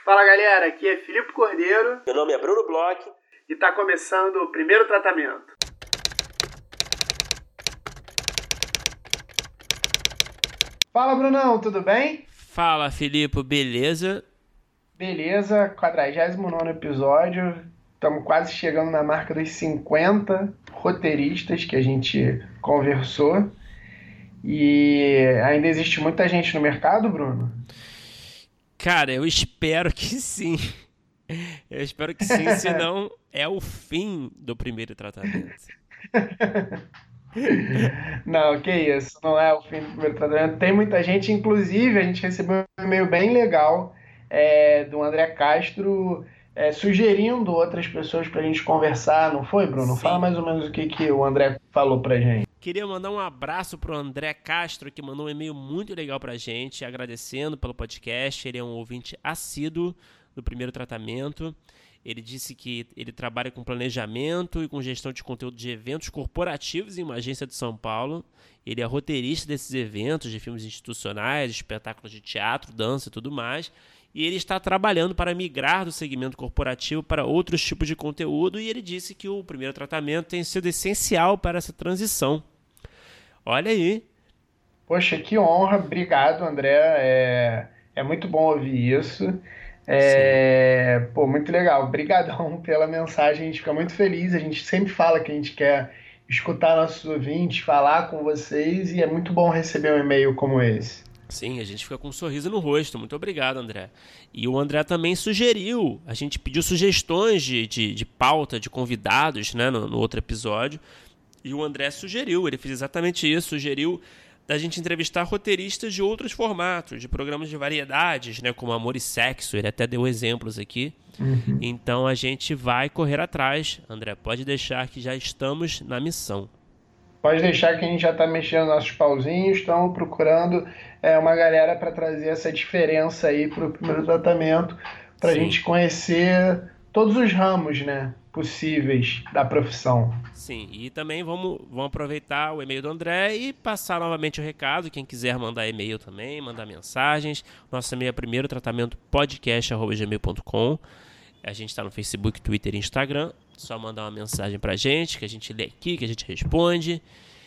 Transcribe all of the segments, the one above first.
Fala galera, aqui é Filipe Cordeiro. Meu nome é Bruno Bloch. E tá começando o primeiro tratamento. Fala Brunão, tudo bem? Fala Filipe, beleza? Beleza, 49º episódio. Estamos quase chegando na marca dos 50 roteiristas que a gente conversou. E ainda existe muita gente no mercado, Bruno? Cara, eu espero que sim. Eu espero que sim, senão é o fim do primeiro tratamento. Não, que isso, não é o fim do primeiro tratamento. Tem muita gente, inclusive a gente recebeu um e-mail bem legal do André Castro sugerindo outras pessoas pra gente conversar, não foi, Bruno? Sim. Fala mais ou menos o que o André falou pra gente. Queria mandar um abraço pro André Castro, que mandou um e-mail muito legal pra gente, agradecendo pelo podcast. Ele é um ouvinte assíduo do primeiro tratamento. Ele disse que ele trabalha com planejamento e com gestão de conteúdo de eventos corporativos em uma agência de São Paulo. Ele é roteirista desses eventos, de filmes institucionais, espetáculos de teatro, dança e tudo mais. E ele está trabalhando para migrar do segmento corporativo para outros tipos de conteúdo. E ele disse que o primeiro tratamento tem sido essencial para essa transição. Olha aí. Poxa, que honra. Obrigado, André. É muito bom ouvir isso. Pô, muito legal. Obrigadão pela mensagem. A gente fica muito feliz. A gente sempre fala que a gente quer escutar nossos ouvintes, falar com vocês, e é muito bom receber um e-mail como esse. Sim, a gente fica com um sorriso no rosto. Muito obrigado, André. E o André também sugeriu, a gente pediu sugestões de pauta, de convidados, né, no outro episódio. E o André sugeriu, ele fez exatamente isso, sugeriu da gente entrevistar roteiristas de outros formatos, de programas de variedades, né, como Amor e Sexo, ele até deu exemplos aqui. Uhum. Então a gente vai correr atrás, André, pode deixar que já estamos na missão. Pode deixar que a gente já está mexendo nossos pauzinhos, estamos procurando uma galera para trazer essa diferença aí para o primeiro tratamento, para a gente conhecer todos os ramos, né, possíveis da profissão. Sim, e também vamos aproveitar o e-mail do André e passar novamente o recado. Quem quiser mandar e-mail também, mandar mensagens. Nosso e-mail é primeirotratamentoPodcast@gmail.com. A gente está no Facebook, Twitter e Instagram. Só mandar uma mensagem pra gente, que a gente lê aqui, que a gente responde.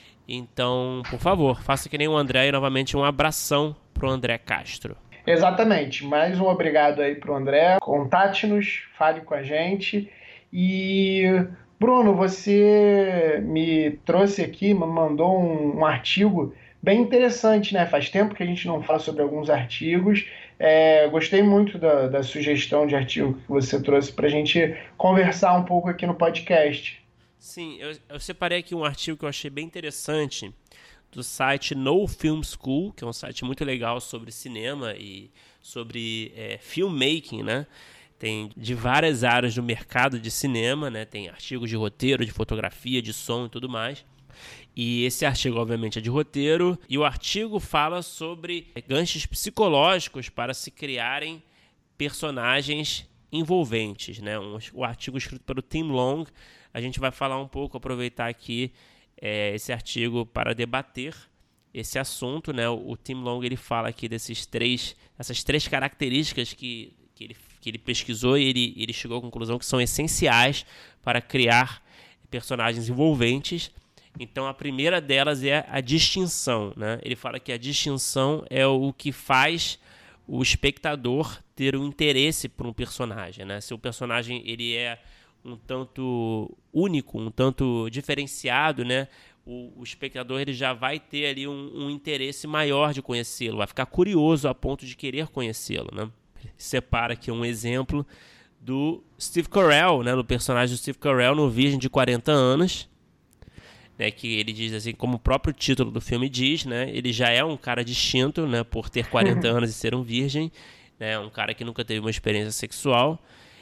Então, por favor, faça que nem o André e novamente um abração pro André Castro. Exatamente. Mais um obrigado aí pro André. Contate-nos, fale com a gente. E, Bruno, você me trouxe aqui, me mandou um artigo bem interessante, né? Faz tempo que a gente não fala sobre alguns artigos. Gostei muito da sugestão de artigo que você trouxe para a gente conversar um pouco aqui no podcast. Sim, eu separei aqui um artigo que eu achei bem interessante do site No Film School, que é um site muito legal sobre cinema e sobre filmmaking, né? Tem de várias áreas do mercado de cinema, né? Tem artigos de roteiro, de fotografia, de som e tudo mais. E esse artigo, obviamente, é de roteiro. E o artigo fala sobre ganchos psicológicos para se criarem personagens envolventes, né? O artigo escrito pelo Tim Long. A gente vai falar um pouco, aproveitar aqui esse artigo para debater esse assunto, né? O Tim Long, ele fala aqui essas três características que ele pesquisou, e ele chegou à conclusão que são essenciais para criar personagens envolventes. Então, a primeira delas é a distinção, né? Ele fala que a distinção é o que faz o espectador ter um interesse por um personagem, né? Se o personagem ele é um tanto único, um tanto diferenciado, né? O espectador ele já vai ter ali um interesse maior de conhecê-lo, vai ficar curioso a ponto de querer conhecê-lo, né? Separa aqui um exemplo do Steve Carell, né? Do personagem do Steve Carell no Virgem de 40 anos, né, que ele diz assim, como o próprio título do filme diz, né, ele já é um cara distinto, né, por ter 40 anos e ser um virgem, né, um cara que nunca teve uma experiência sexual,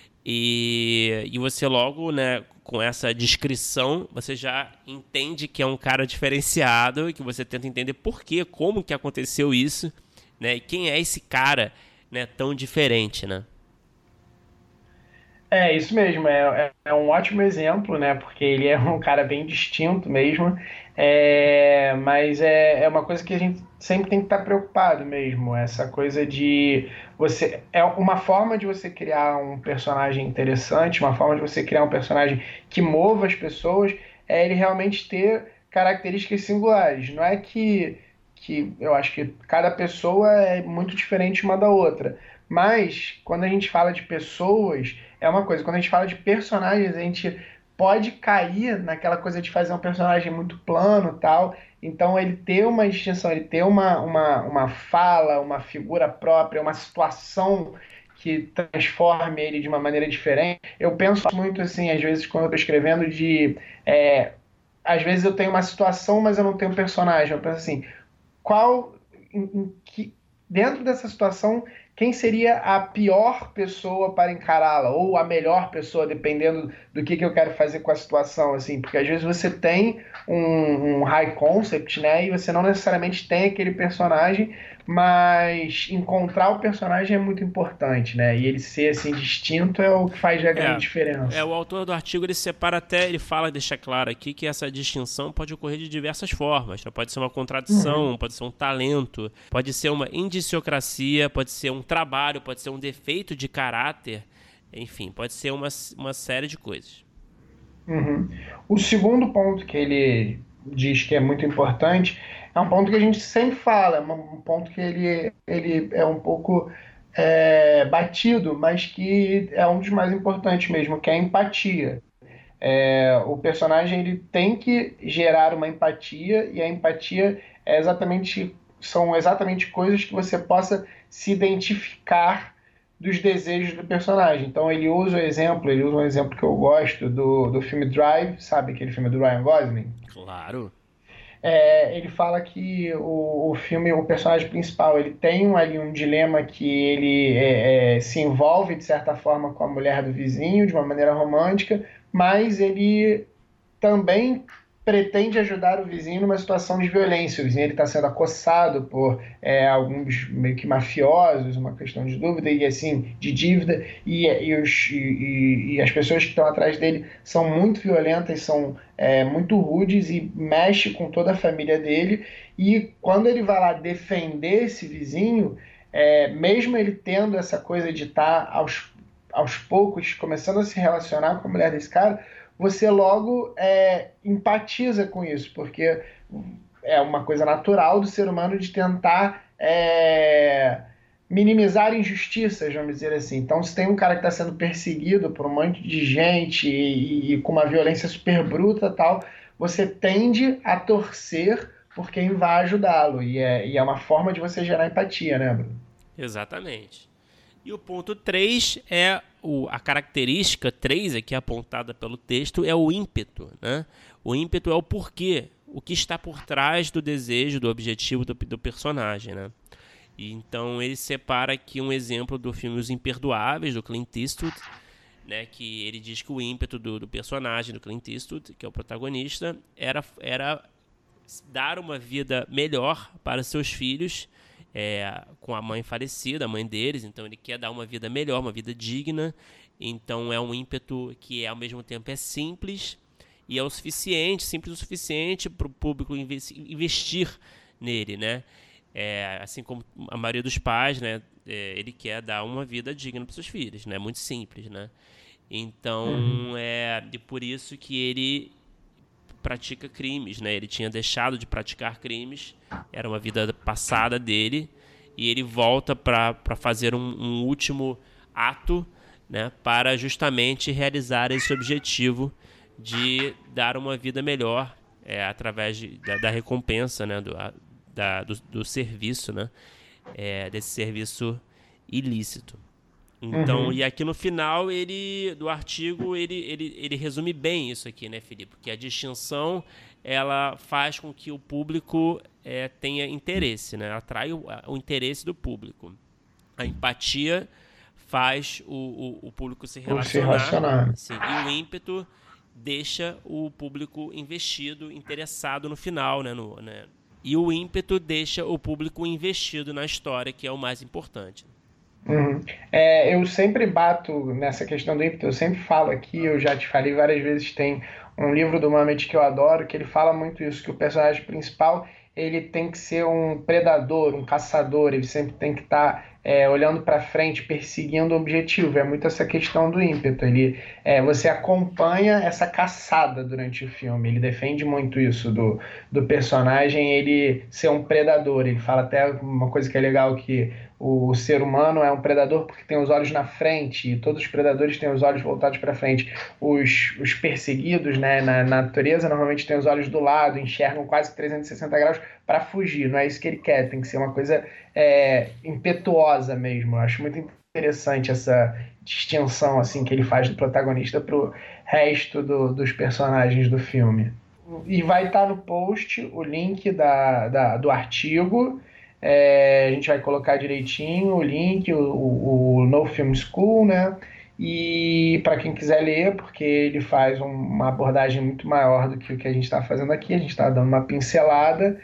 e você logo, né, com essa descrição, você já entende que é um cara diferenciado, e que você tenta entender por quê, como que aconteceu isso, né, e quem é esse cara, né, tão diferente, né? É isso mesmo, é um ótimo exemplo, né? Porque ele é um cara bem distinto mesmo, mas é uma coisa que a gente sempre tem que estar preocupado mesmo. Essa coisa de você. É uma forma de você criar um personagem interessante, uma forma de você criar um personagem que mova as pessoas, é ele realmente ter características singulares. Não é que eu acho que cada pessoa é muito diferente uma da outra. Mas quando a gente fala de pessoas é uma coisa. Quando a gente fala de personagens, a gente pode cair naquela coisa de fazer um personagem muito plano e tal. Então, ele ter uma distinção, ele ter uma fala, uma figura própria, uma situação que transforme ele de uma maneira diferente. Eu penso muito assim, às vezes, quando eu estou escrevendo, é, às vezes eu tenho uma situação, mas eu não tenho um personagem. Eu penso assim, qual dentro dessa situação, quem seria a pior pessoa para encará-la ou a melhor pessoa, dependendo do que eu quero fazer com a situação, assim, porque às vezes você tem um high concept, né, e você não necessariamente tem aquele personagem, mas encontrar o personagem é muito importante, né, e ele ser assim distinto é o que faz a grande diferença. O autor do artigo ele separa até, ele fala, deixa claro aqui que essa distinção pode ocorrer de diversas formas. Né? Pode ser uma contradição, pode ser um talento, pode ser uma indiciocracia, pode ser um trabalho, pode ser um defeito de caráter, enfim, pode ser uma série de coisas. Uhum. O segundo ponto que ele diz que é muito importante é um ponto que a gente sempre fala, um ponto que ele é um pouco batido, mas que é um dos mais importantes mesmo, que é a empatia. O personagem ele tem que gerar uma empatia e a empatia são exatamente coisas que você possa se identificar dos desejos do personagem. Então ele usa um exemplo que eu gosto do filme Drive, sabe aquele filme do Ryan Gosling? Claro. Ele fala que o filme, o personagem principal, ele tem ali um dilema que ele se envolve de certa forma com a mulher do vizinho de uma maneira romântica, mas ele também pretende ajudar o vizinho numa situação de violência. O vizinho está sendo acossado por alguns meio que mafiosos, uma questão de dúvida e assim de dívida, e as pessoas que estão atrás dele são muito violentas, são muito rudes e mexe com toda a família dele. E quando ele vai lá defender esse vizinho, mesmo ele tendo essa coisa de estar aos poucos começando a se relacionar com a mulher desse cara, você logo empatiza com isso, porque é uma coisa natural do ser humano de tentar minimizar injustiças, vamos dizer assim. Então, se tem um cara que está sendo perseguido por um monte de gente e com uma violência super bruta e tal, você tende a torcer por quem vai ajudá-lo. E é uma forma de você gerar empatia, né, Bruno? Exatamente. E o ponto 3 é a característica 3 aqui apontada pelo texto é o ímpeto. Né? O ímpeto é o porquê, o que está por trás do desejo, do objetivo do personagem. Né? E então ele separa aqui um exemplo do filme Os Imperdoáveis, do Clint Eastwood, né, que ele diz que o ímpeto do personagem, do Clint Eastwood, que é o protagonista, era dar uma vida melhor para seus filhos, com a mãe falecida, a mãe deles, então ele quer dar uma vida melhor, uma vida digna, então é um ímpeto que ao mesmo tempo é simples e é o suficiente, simples o suficiente para o público investir nele, né? Assim como a maioria dos pais, né? Ele quer dar uma vida digna para seus filhos, né? Muito simples, né? Então, e por isso que ele pratica crimes, né? Ele tinha deixado de praticar crimes, era uma vida passada dele, e ele volta para fazer um último ato, né? Para justamente realizar esse objetivo de dar uma vida melhor através da recompensa, né? Do serviço, né? Desse serviço ilícito. Então, e aqui no final do artigo ele resume bem isso aqui, né, Felipe? Que a distinção ela faz com que o público tenha interesse, né? Atrai o interesse do público. A empatia faz o público se relacionar. Assim, e o ímpeto deixa o público investido, interessado no final, né? E o ímpeto deixa o público investido na história, que é o mais importante. Uhum. Eu sempre bato nessa questão do ímpeto, eu sempre falo aqui, eu já te falei várias vezes, tem um livro do Mamet que eu adoro, que ele fala muito isso, que o personagem principal, ele tem que ser um predador, um caçador, ele sempre tem que estar olhando para frente, perseguindo o objetivo, é muito essa questão do ímpeto, você acompanha essa caçada durante o filme, ele defende muito isso do personagem, ele ser um predador, ele fala até uma coisa que é legal, que o ser humano é um predador porque tem os olhos na frente, e todos os predadores têm os olhos voltados para frente. Os perseguidos, né, na natureza, normalmente têm os olhos do lado, enxergam quase 360 graus para fugir. Não é isso que ele quer, tem que ser uma coisa impetuosa mesmo. Eu acho muito interessante essa distinção assim que ele faz do protagonista para o resto dos personagens do filme. E vai estar no post o link do artigo. A gente vai colocar direitinho o link, o No Film School, né? E para quem quiser ler, porque ele faz uma abordagem muito maior do que o que a gente está fazendo aqui, a gente está dando uma pincelada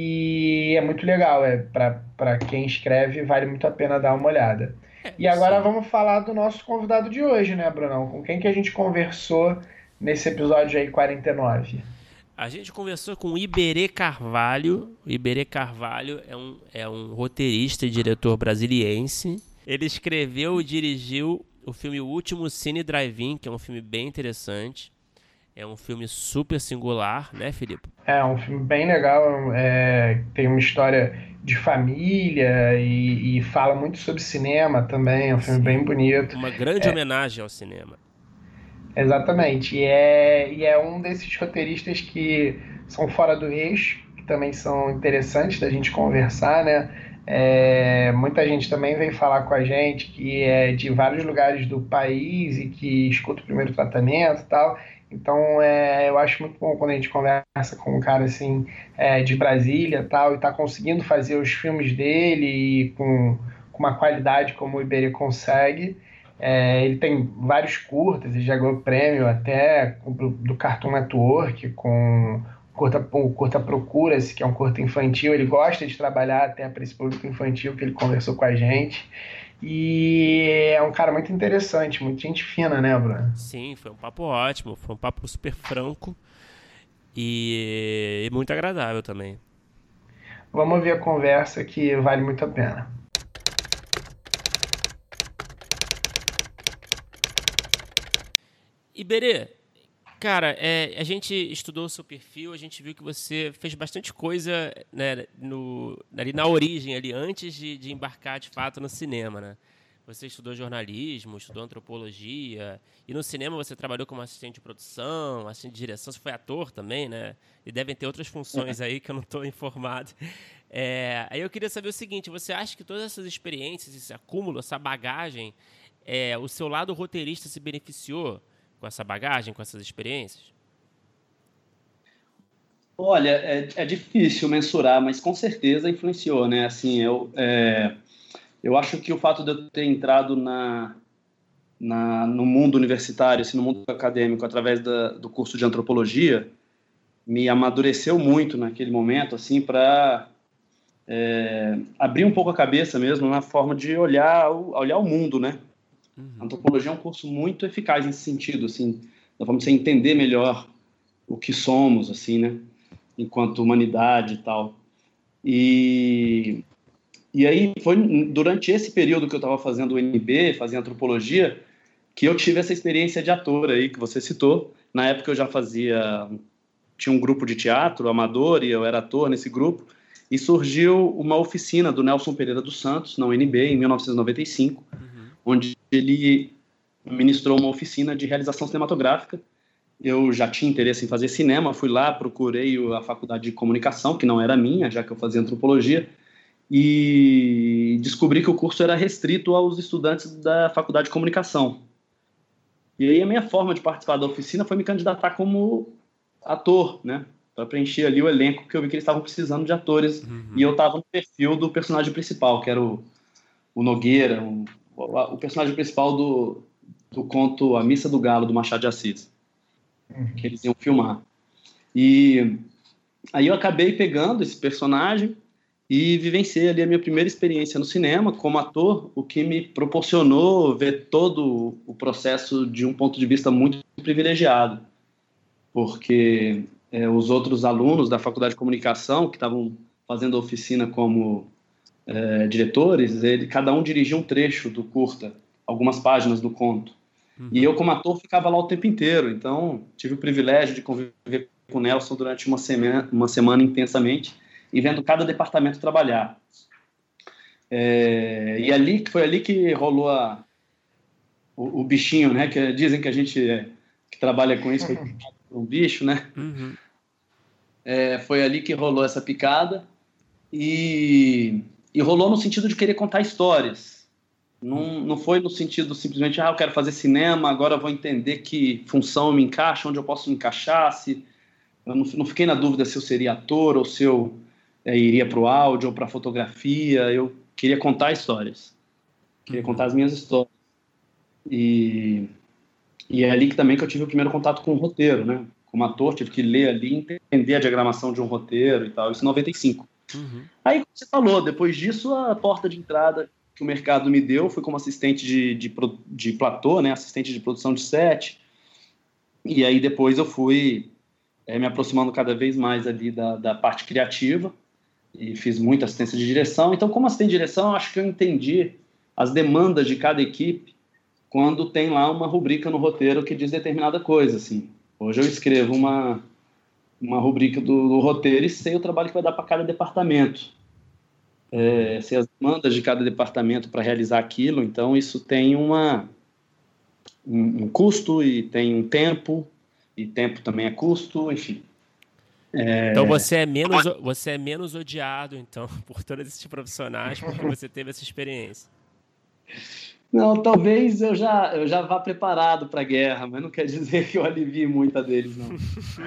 e é muito legal. Para quem escreve, vale muito a pena dar uma olhada. E agora Sim. vamos falar do nosso convidado de hoje, né, Brunão? Com quem que a gente conversou nesse episódio aí 49? A gente conversou com o Iberê Carvalho. O Iberê Carvalho é um roteirista e diretor brasiliense. Ele escreveu e dirigiu o filme O Último Cine Drive-In, que é um filme bem interessante. É um filme super singular, né, Felipe? É um filme bem legal, tem uma história de família e fala muito sobre cinema também, é um filme bem Sim. bonito. Uma grande homenagem ao cinema. Exatamente, e é um desses roteiristas que são fora do eixo, que também são interessantes da gente conversar, né? Muita gente também vem falar com a gente que é de vários lugares do país e que escuta o primeiro tratamento e tal. Então, eu acho muito bom quando a gente conversa com um cara assim, de Brasília e tal, e tá conseguindo fazer os filmes dele e com uma qualidade como o Iberê consegue. Ele tem vários curtas, ele já ganhou prêmio até do Cartoon Network com o Curta Procura-se, que é um curta infantil. Ele gosta de trabalhar até para esse público infantil que ele conversou com a gente. E é um cara muito interessante, muito gente fina, né, Bruno? Sim, foi um papo ótimo. Foi um papo super franco e muito agradável também. Vamos ouvir a conversa que vale muito a pena. Iberê, cara, a gente estudou o seu perfil, a gente viu que você fez bastante coisa, né, ali na origem, ali, antes de embarcar de fato no cinema, né? Você estudou jornalismo, estudou antropologia, e no cinema você trabalhou como assistente de produção, assistente de direção, você foi ator também, né? E devem ter outras funções aí que eu não estou informado. Aí eu queria saber o seguinte, você acha que todas essas experiências, esse acúmulo, essa bagagem, o seu lado roteirista se beneficiou com essa bagagem, com essas experiências? Olha, é difícil mensurar, mas com certeza influenciou, né? Assim, eu acho que o fato de eu ter entrado no mundo universitário, assim, no mundo acadêmico, através do curso de antropologia, me amadureceu muito naquele momento, assim, para abrir um pouco a cabeça mesmo na forma de olhar o mundo, né? A antropologia é um curso muito eficaz nesse sentido, assim, da forma de você entender melhor o que somos, assim, né? Enquanto humanidade e tal. E aí foi durante esse período que eu estava fazendo o NB, fazendo antropologia, que eu tive essa experiência de ator aí que você citou. Na época eu já tinha um grupo de teatro amador e eu era ator nesse grupo. E surgiu uma oficina do Nelson Pereira dos Santos, na UNB, em 1995, onde ele ministrou uma oficina de realização cinematográfica. Eu já tinha interesse em fazer cinema, fui lá, procurei a faculdade de comunicação, que não era minha, já que eu fazia antropologia, e descobri que o curso era restrito aos estudantes da faculdade de comunicação. E aí a minha forma de participar da oficina foi me candidatar como ator, né? Para preencher ali o elenco, que eu vi que eles estavam precisando de atores, e eu estava no perfil do personagem principal, que era o Nogueira, o personagem principal do conto A Missa do Galo, do Machado de Assis, que eles iam filmar. E aí eu acabei pegando esse personagem e vivenciei ali a minha primeira experiência no cinema como ator, o que me proporcionou ver todo o processo de um ponto de vista muito privilegiado, porque os outros alunos da Faculdade de Comunicação, que estavam fazendo a oficina como diretores, cada um dirigia um trecho do curta, algumas páginas do conto. E eu, como ator, ficava lá o tempo inteiro. Então, tive o privilégio de conviver com o Nelson durante uma semana intensamente e vendo cada departamento trabalhar. E foi ali que rolou o bichinho, né? Que dizem que a gente que trabalha com isso foi um bicho, né? Uhum. Foi ali que rolou essa picada e rolou no sentido de querer contar histórias. Não foi no sentido simplesmente, eu quero fazer cinema, agora eu vou entender que função me encaixa, onde eu posso me encaixar. Eu não fiquei na dúvida se eu seria ator ou se eu iria para o áudio ou para a fotografia. Eu queria contar histórias, queria contar as minhas histórias. E é ali também que eu tive o primeiro contato com o roteiro, né? Como ator, tive que ler ali, entender a diagramação de um roteiro e tal, isso em 95. Aí, como você falou, depois disso, a porta de entrada que o mercado me deu foi como assistente de platô, né? Assistente de produção de set. E aí depois eu fui me aproximando cada vez mais ali da parte criativa e fiz muita assistência de direção. Então, como assistente de direção, eu acho que eu entendi as demandas de cada equipe quando tem lá uma rubrica no roteiro que diz determinada coisa, assim. Hoje eu escrevo uma rubrica do roteiro e sei o trabalho que vai dar para cada departamento. Sei as demandas de cada departamento para realizar aquilo, então isso tem um custo e tem um tempo, e tempo também é custo, enfim. Então você é menos odiado, então, por todos esses profissionais, porque você teve essa experiência. Não, talvez eu já vá preparado para a guerra, mas não quer dizer que eu alivie muita deles, não.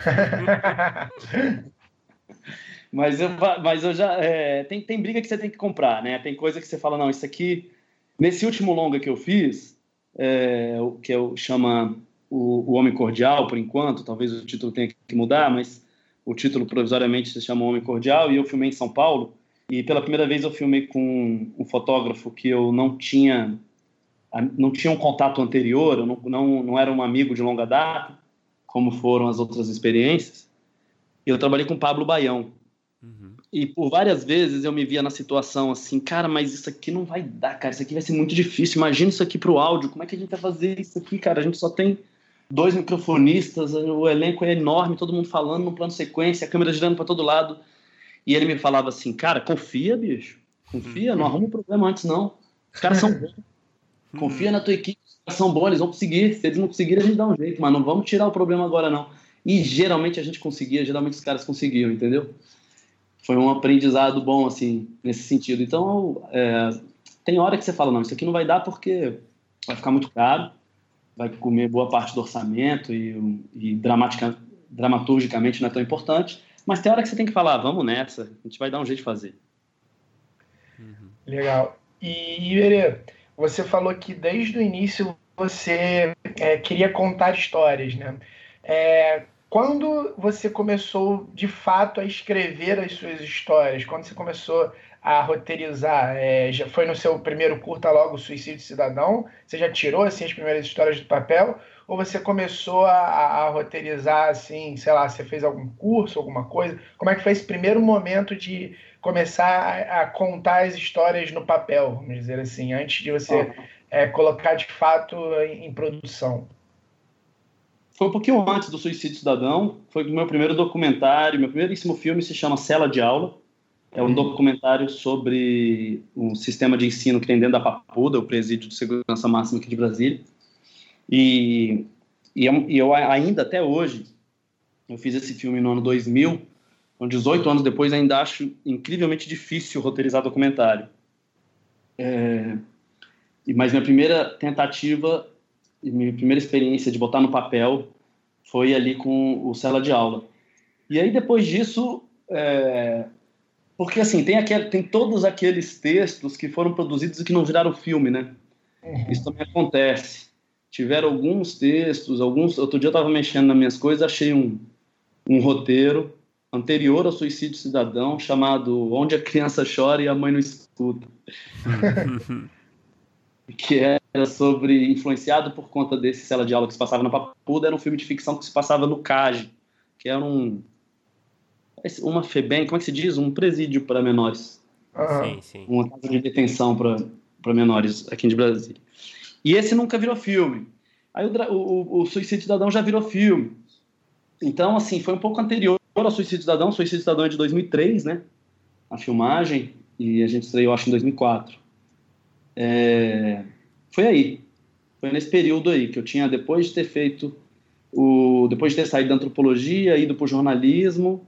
Mas eu já... tem briga que você tem que comprar, né? Tem coisa que você fala, não, isso aqui... Nesse último longa que eu fiz, o que eu chama o Homem Cordial, por enquanto, talvez o título tenha que mudar, mas o título provisoriamente se chama Homem Cordial, e eu filmei em São Paulo, e pela primeira vez eu filmei com um fotógrafo que eu não tinha um contato anterior, eu não era um amigo de longa data, como foram as outras experiências. Eu trabalhei com Pablo Baião. E por várias vezes eu me via na situação assim, cara, mas isso aqui não vai dar, cara, isso aqui vai ser muito difícil, imagina isso aqui pro áudio, como é que a gente vai fazer isso aqui, cara? A gente só tem 2 microfonistas, o elenco é enorme, todo mundo falando no plano sequência, a câmera girando para todo lado. E ele me falava assim, cara, confia, bicho, confia, não arruma um problema antes não, os caras são bons, confia na tua equipe, os caras são bons, eles vão conseguir, se eles não conseguirem a gente dá um jeito, mas não vamos tirar o problema agora não. E geralmente a gente conseguia, geralmente os caras conseguiam, entendeu? Foi um aprendizado bom, assim, nesse sentido. Então, tem hora que você fala, não, isso aqui não vai dar porque vai ficar muito caro, vai comer boa parte do orçamento e dramaturgicamente não é tão importante, mas tem hora que você tem que falar, vamos nessa, a gente vai dar um jeito de fazer. Legal. E, Iberê, você falou que desde o início você queria contar histórias, né? Quando você começou, de fato, a escrever as suas histórias? Quando você começou a roteirizar? Já foi no seu primeiro curta logo, Suicídio Cidadão? Você já tirou, assim, as primeiras histórias do papel? Ou você começou a roteirizar, assim, sei lá, você fez algum curso, alguma coisa? Como é que foi esse primeiro momento de começar a contar as histórias no papel, vamos dizer assim, antes de você colocar, de fato, em produção? Foi um pouquinho antes do Suicídio Cidadão, foi o meu primeiro documentário, meu primeiríssimo filme se chama Sala de Aula, é um documentário sobre um sistema de ensino que tem dentro da Papuda, o Presídio de Segurança Máxima aqui de Brasília, e eu ainda, até hoje, eu fiz esse filme no ano 2000, então 18 anos depois ainda acho incrivelmente difícil roteirizar documentário. Mas minha primeira tentativa e minha primeira experiência de botar no papel foi ali com o Sala de Aula. E aí, depois disso, porque assim, tem todos aqueles textos que foram produzidos e que não viraram filme, né? Isso também acontece. Tiveram alguns textos, outro dia eu estava mexendo nas minhas coisas, achei um roteiro anterior ao Suicídio Cidadão, chamado Onde a Criança Chora e a Mãe Não Escuta. Que era sobre, influenciado por conta desse Sala de Aula que se passava na Papuda, era um filme de ficção que se passava no CAGE, que era uma FEBEM, como é que se diz? Um presídio para menores. Sim, sim. Uma casa de detenção para menores aqui de Brasília. E esse nunca virou filme. Aí o Suicídio Cidadão já virou filme. Então, assim, foi um pouco anterior ao Suicídio Cidadão. O Suicídio Cidadão é de 2003, né? A filmagem, e a gente estreou, acho, em 2004. Foi aí. Foi nesse período aí que eu tinha, depois de ter feito depois de ter saído da antropologia, ido para o jornalismo,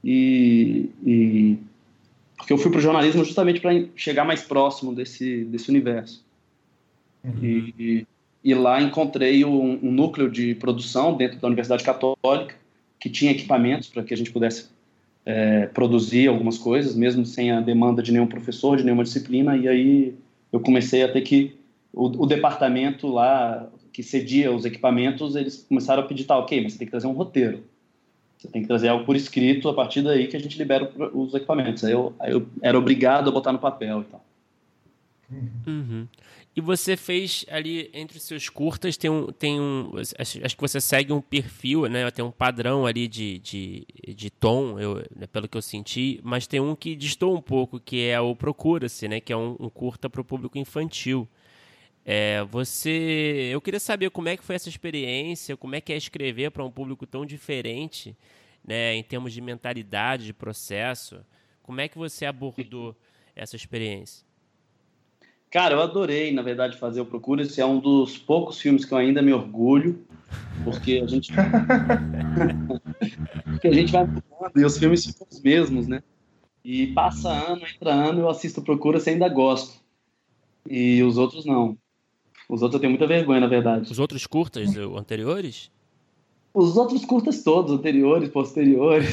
porque eu fui para o jornalismo justamente para chegar mais próximo desse universo. Uhum. E lá encontrei um núcleo de produção dentro da Universidade Católica, que tinha equipamentos para que a gente pudesse produzir algumas coisas, mesmo sem a demanda de nenhum professor, de nenhuma disciplina, e aí eu comecei a ter que... O departamento lá, que cedia os equipamentos, eles começaram a pedir, ok, mas você tem que trazer um roteiro. Você tem que trazer algo por escrito, a partir daí que a gente libera os equipamentos. Aí eu era obrigado a botar no papel e tal. Uhum. E você fez ali, entre os seus curtas, acho que você segue um perfil, né? Tem um padrão ali de tom, pelo que eu senti, mas tem um que destoa um pouco, que é o Procura-se, né? Que é um curta para o público infantil. Eu queria saber como é que foi essa experiência, como é que é escrever para um público tão diferente, né? Em termos de mentalidade, de processo. Como é que você abordou essa experiência? Cara, eu adorei, na verdade, fazer o Procura-se. É um dos poucos filmes que eu ainda me orgulho, porque a gente vai mudando e os filmes ficam os mesmos, né? E passa ano, entra ano, eu assisto Procura-se e ainda gosto. E os outros não. Os outros eu tenho muita vergonha, na verdade. Os outros curtas anteriores? Os outros curtas todos, anteriores, posteriores.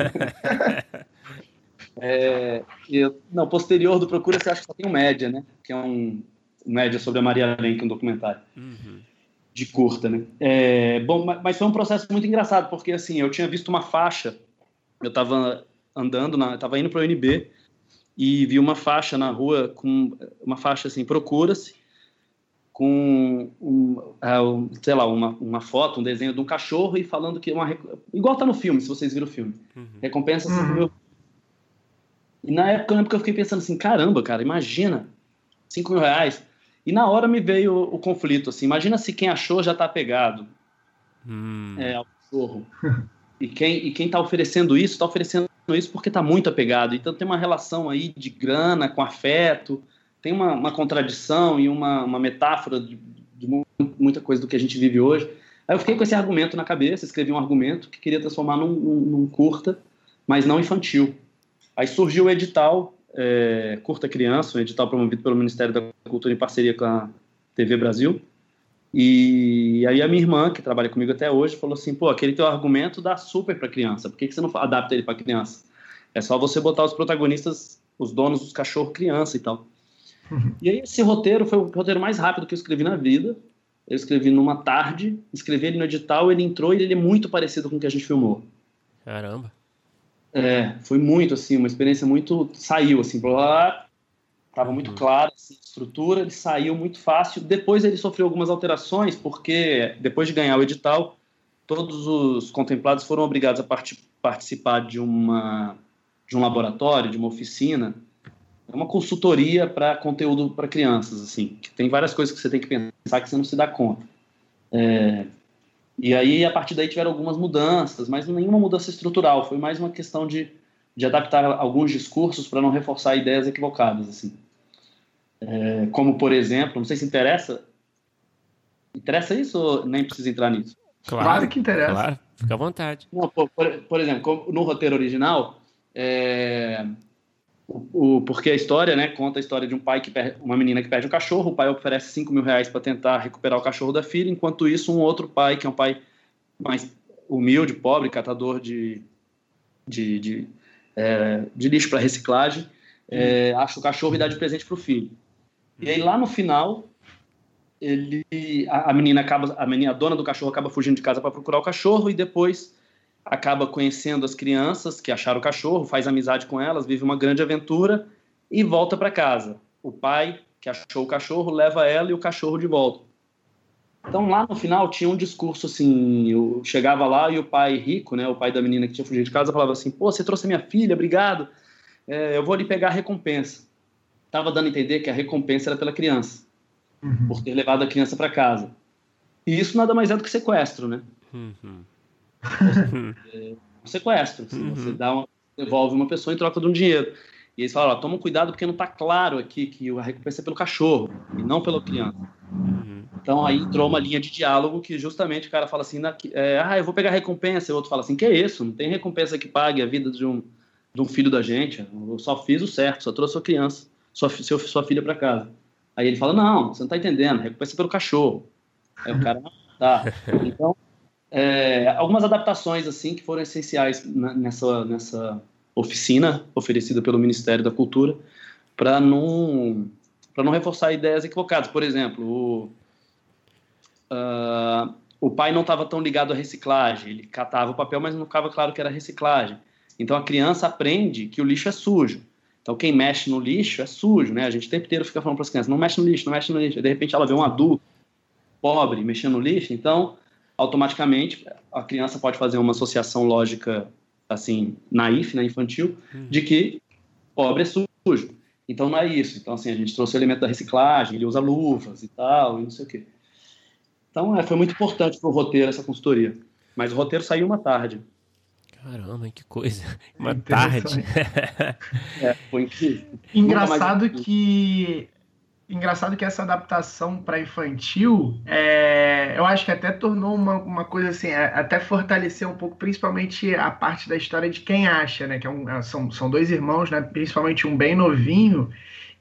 Não, posterior do Procura, você acha que só tem o Média, né? Que é um Média sobre a Maria Lenk, um documentário de curta, né? Bom, mas foi um processo muito engraçado, porque assim, eu tinha visto uma faixa, eu estava andando, estava indo para o UNB e vi uma faixa na rua, com uma faixa assim, Procura-se, com sei lá, uma foto, um desenho de um cachorro e falando que igual tá no filme, se vocês viram o filme, recompensa 5 mil. E na época eu lembro que eu fiquei pensando assim, caramba, cara, imagina, 5 mil reais. E na hora me veio o conflito, assim, imagina se quem achou já tá apegado ao cachorro. E quem tá oferecendo isso porque tá muito apegado. Então tem uma relação aí de grana com afeto, tem uma contradição e uma metáfora de muita coisa do que a gente vive hoje. Aí eu fiquei com esse argumento na cabeça, escrevi um argumento que queria transformar num curta, mas não infantil. Aí surgiu o edital Curta Criança, um edital promovido pelo Ministério da Cultura em parceria com a TV Brasil. E aí a minha irmã, que trabalha comigo até hoje, falou assim, aquele teu argumento dá super para criança, por que você não adapta ele para criança? É só você botar os protagonistas, os donos dos cachorros criança e tal. E aí esse roteiro foi o roteiro mais rápido que eu escrevi na vida. Eu escrevi numa tarde, escrevi ele no edital, ele entrou e ele é muito parecido com o que a gente filmou. Caramba. Foi muito, assim, uma experiência muito... Saiu, assim, estava muito claro, assim, a estrutura, ele saiu muito fácil. Depois ele sofreu algumas alterações, porque depois de ganhar o edital, todos os contemplados foram obrigados a participar de um laboratório, de uma oficina. É uma consultoria para conteúdo para crianças, assim, que tem várias coisas que você tem que pensar que você não se dá conta. E aí, a partir daí, tiveram algumas mudanças, mas nenhuma mudança estrutural. Foi mais uma questão de adaptar alguns discursos para não reforçar ideias equivocadas, assim. Como, por exemplo, não sei se interessa... Interessa isso ou nem precisa entrar nisso? Claro que interessa. Claro, fica à vontade. Não, por exemplo, no roteiro original... porque a história, né, conta a história de um pai uma menina que perde um cachorro, o pai oferece 5 mil reais para tentar recuperar o cachorro da filha, enquanto isso um outro pai, que é um pai mais humilde, pobre, catador de lixo para reciclagem, acha o cachorro e dá de presente para o filho. E aí lá no final a dona do cachorro acaba fugindo de casa para procurar o cachorro e depois acaba conhecendo as crianças que acharam o cachorro, faz amizade com elas, vive uma grande aventura e volta para casa. O pai, que achou o cachorro, leva ela e o cachorro de volta. Então, lá no final, tinha um discurso assim, eu chegava lá e o pai rico, né, o pai da menina que tinha fugido de casa, falava assim, pô, você trouxe a minha filha, obrigado, eu vou lhe pegar a recompensa. Estava dando a entender que a recompensa era pela criança, por ter levado a criança para casa. E isso nada mais é do que sequestro, né? Um sequestro. Assim, você devolve uma pessoa em troca de um dinheiro. E eles falaram, toma cuidado porque não está claro aqui que a recompensa é pelo cachorro e não pela criança. Então aí entrou uma linha de diálogo que justamente o cara fala assim, eu vou pegar a recompensa, e o outro fala assim, que é isso? Não tem recompensa que pague a vida de um filho da gente, eu só fiz o certo, só trouxe a criança, sua filha para casa. Aí ele fala, não, você não está entendendo, recompensa é pelo cachorro. Aí o cara, tá. Então, algumas adaptações assim que foram essenciais nessa oficina oferecida pelo Ministério da Cultura para não reforçar ideias equivocadas. Por exemplo, o pai não estava tão ligado à reciclagem, ele catava o papel, mas não ficava claro que era reciclagem. Então a criança aprende que o lixo é sujo. Então quem mexe no lixo é sujo, né? A gente o tempo inteiro fica falando para as crianças, não mexe no lixo, não mexe no lixo. E de repente ela vê um adulto pobre mexendo no lixo, então automaticamente a criança pode fazer uma associação lógica assim, naif, né, infantil, de que pobre é sujo. Então não é isso. Então assim, a gente trouxe o elemento da reciclagem, ele usa luvas e tal, e não sei o quê. Então foi muito importante para o roteiro essa consultoria. Mas o roteiro saiu uma tarde. Caramba, que coisa. Uma tarde. Foi incrível. Engraçado que essa adaptação para infantil, eu acho que até tornou uma coisa assim, até fortaleceu um pouco, principalmente a parte da história de quem acha, né? Que são dois irmãos, né? Principalmente um bem novinho,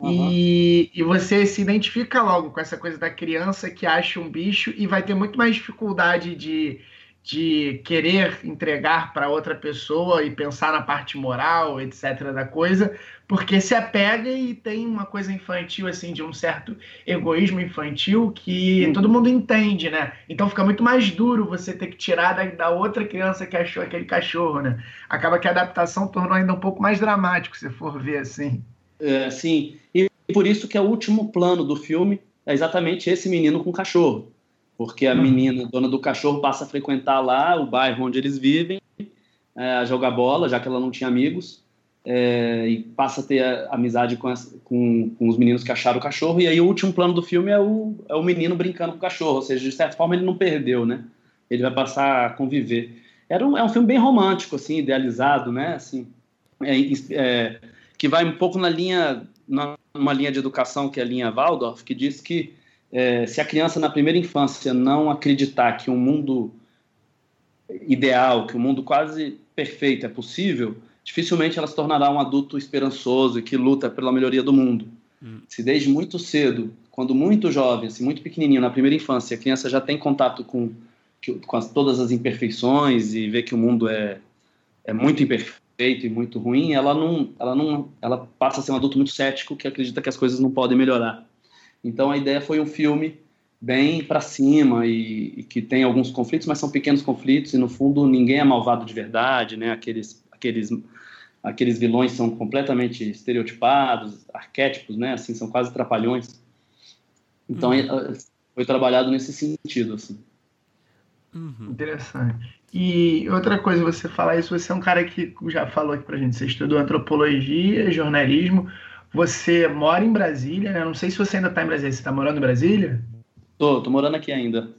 e você se identifica logo com essa coisa da criança que acha um bicho e vai ter muito mais dificuldade de querer entregar para outra pessoa e pensar na parte moral, etc. da coisa, porque se apega e tem uma coisa infantil, assim, de um certo egoísmo infantil que todo mundo entende, né? Então fica muito mais duro você ter que tirar da outra criança que achou aquele cachorro, né? Acaba que a adaptação tornou ainda um pouco mais dramático, se for ver assim. Sim, e por isso que é o último plano do filme é exatamente esse menino com o cachorro. Porque a menina, dona do cachorro, passa a frequentar lá o bairro onde eles vivem, a jogar bola, já que ela não tinha amigos, e passa a ter amizade com os meninos que acharam o cachorro, e aí o último plano do filme é o menino brincando com o cachorro, ou seja, de certa forma ele não perdeu, né? Ele vai passar a conviver. É um filme bem romântico, assim, idealizado, né? Assim, que vai um pouco numa linha de educação, que é a linha Waldorf, que diz que se a criança na primeira infância não acreditar que um mundo ideal, que um mundo quase perfeito é possível, dificilmente ela se tornará um adulto esperançoso e que luta pela melhoria do mundo. Se desde muito cedo, quando muito jovem, assim, muito pequenininho, na primeira infância, a criança já tem contato com todas as imperfeições e vê que o mundo é muito imperfeito e muito ruim, ela passa a ser um adulto muito cético que acredita que as coisas não podem melhorar. Então a ideia foi um filme bem para cima e que tem alguns conflitos, mas são pequenos conflitos e no fundo ninguém é malvado de verdade, né? Aqueles vilões são completamente estereotipados, arquétipos, né? Assim, são quase trapalhões. Então foi trabalhado nesse sentido, assim. Interessante. E outra coisa, você falar isso, você é um cara que já falou aqui pra gente, você estudou antropologia, jornalismo. Você mora em Brasília, né? Não sei se você ainda está em Brasília. Você está morando em Brasília? Tô morando aqui ainda.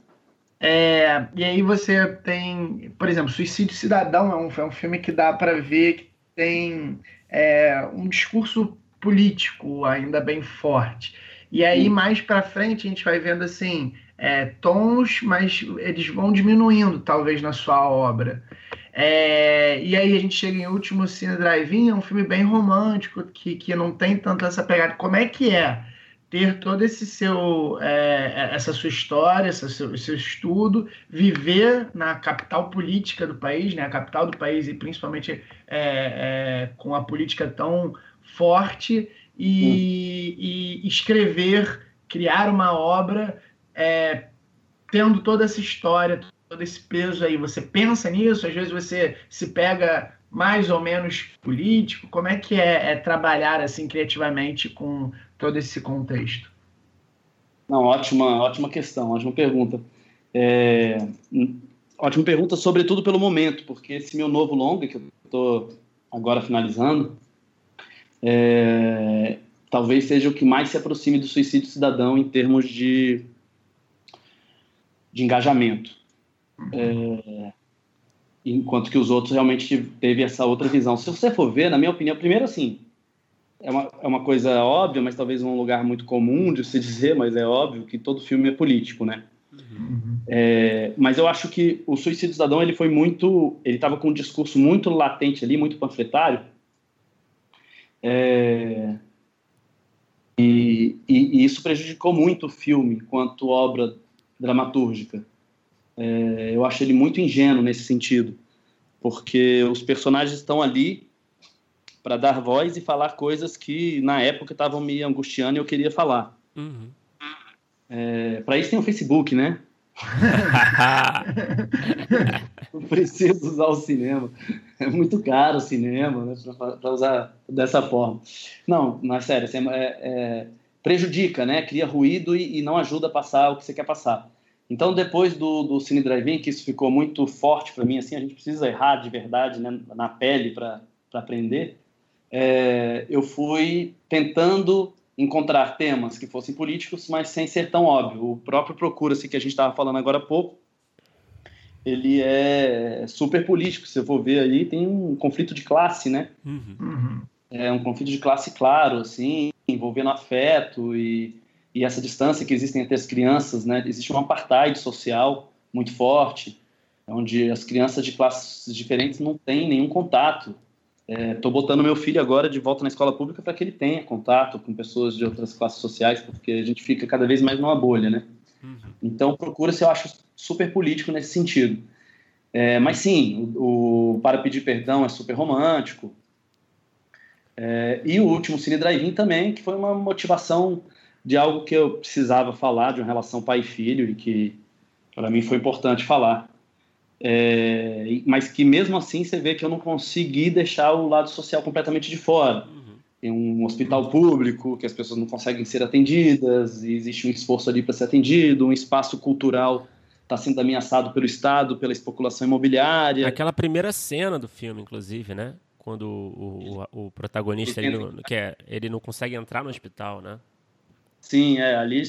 E aí você tem, por exemplo, Suicídio Cidadão é um filme que dá para ver que tem um discurso político ainda bem forte. E aí mais para frente a gente vai vendo assim tons, mas eles vão diminuindo talvez na sua obra. E aí a gente chega em Último Cine Drive-In, é um filme bem romântico, que não tem tanto essa pegada. Como é que é ter todo esse essa sua história, esse seu estudo, viver na capital política do país, né? A capital do país e principalmente com a política tão forte e escrever, criar uma obra tendo toda essa história, todo esse peso aí, você pensa nisso? Às vezes você se pega mais ou menos político? Como é que é trabalhar assim criativamente com todo esse contexto? Não, ótima questão, ótima pergunta. É, ótima pergunta, sobretudo pelo momento, porque esse meu novo longa, que eu estou agora finalizando, talvez seja o que mais se aproxime do suicídio cidadão em termos de engajamento. Enquanto que os outros realmente teve essa outra visão. Se você for ver, na minha opinião, primeiro assim, é uma coisa óbvia, mas talvez um lugar muito comum de se dizer, mas é óbvio que todo filme é político, né? Mas eu acho que o Suicídio Cidadão, ele estava com um discurso muito latente ali, muito panfletário, e isso prejudicou muito o filme enquanto obra dramatúrgica. Eu acho ele muito ingênuo nesse sentido, porque os personagens estão ali para dar voz e falar coisas que na época estavam me angustiando e eu queria falar. Para isso tem o Facebook, né? Não preciso usar o cinema. É muito caro o cinema, né, para usar dessa forma. Não, mas sério, assim, prejudica, né? Cria ruído e não ajuda a passar o que você quer passar. Então, depois do Cine Drive-In, que isso ficou muito forte para mim, assim, a gente precisa errar de verdade, né, na pele para aprender. Eu fui tentando encontrar temas que fossem políticos, mas sem ser tão óbvio. O próprio Procura-se, que a gente estava falando agora há pouco, ele é super político. Se eu for ver aí, tem um conflito de classe, né? É um conflito de classe claro, assim, envolvendo afeto e essa distância que existe entre as crianças, né? Existe um apartheid social muito forte, onde as crianças de classes diferentes não têm nenhum contato. Estou botando meu filho agora de volta na escola pública para que ele tenha contato com pessoas de outras classes sociais, porque a gente fica cada vez mais numa bolha, né? Então, Procura-se, eu acho super político nesse sentido. Mas sim, o Para Pedir Perdão é super romântico. E o último Cine Drive-In também, que foi uma motivação de algo que eu precisava falar, de uma relação pai e filho, e que para mim foi importante falar. Mas que mesmo assim você vê que eu não consegui deixar o lado social completamente de fora. Tem um hospital público que as pessoas não conseguem ser atendidas, e existe um esforço ali para ser atendido, um espaço cultural está sendo ameaçado pelo Estado, pela especulação imobiliária. Aquela primeira cena do filme, inclusive, né? Quando o protagonista ele não consegue entrar no hospital, né? Sim, ali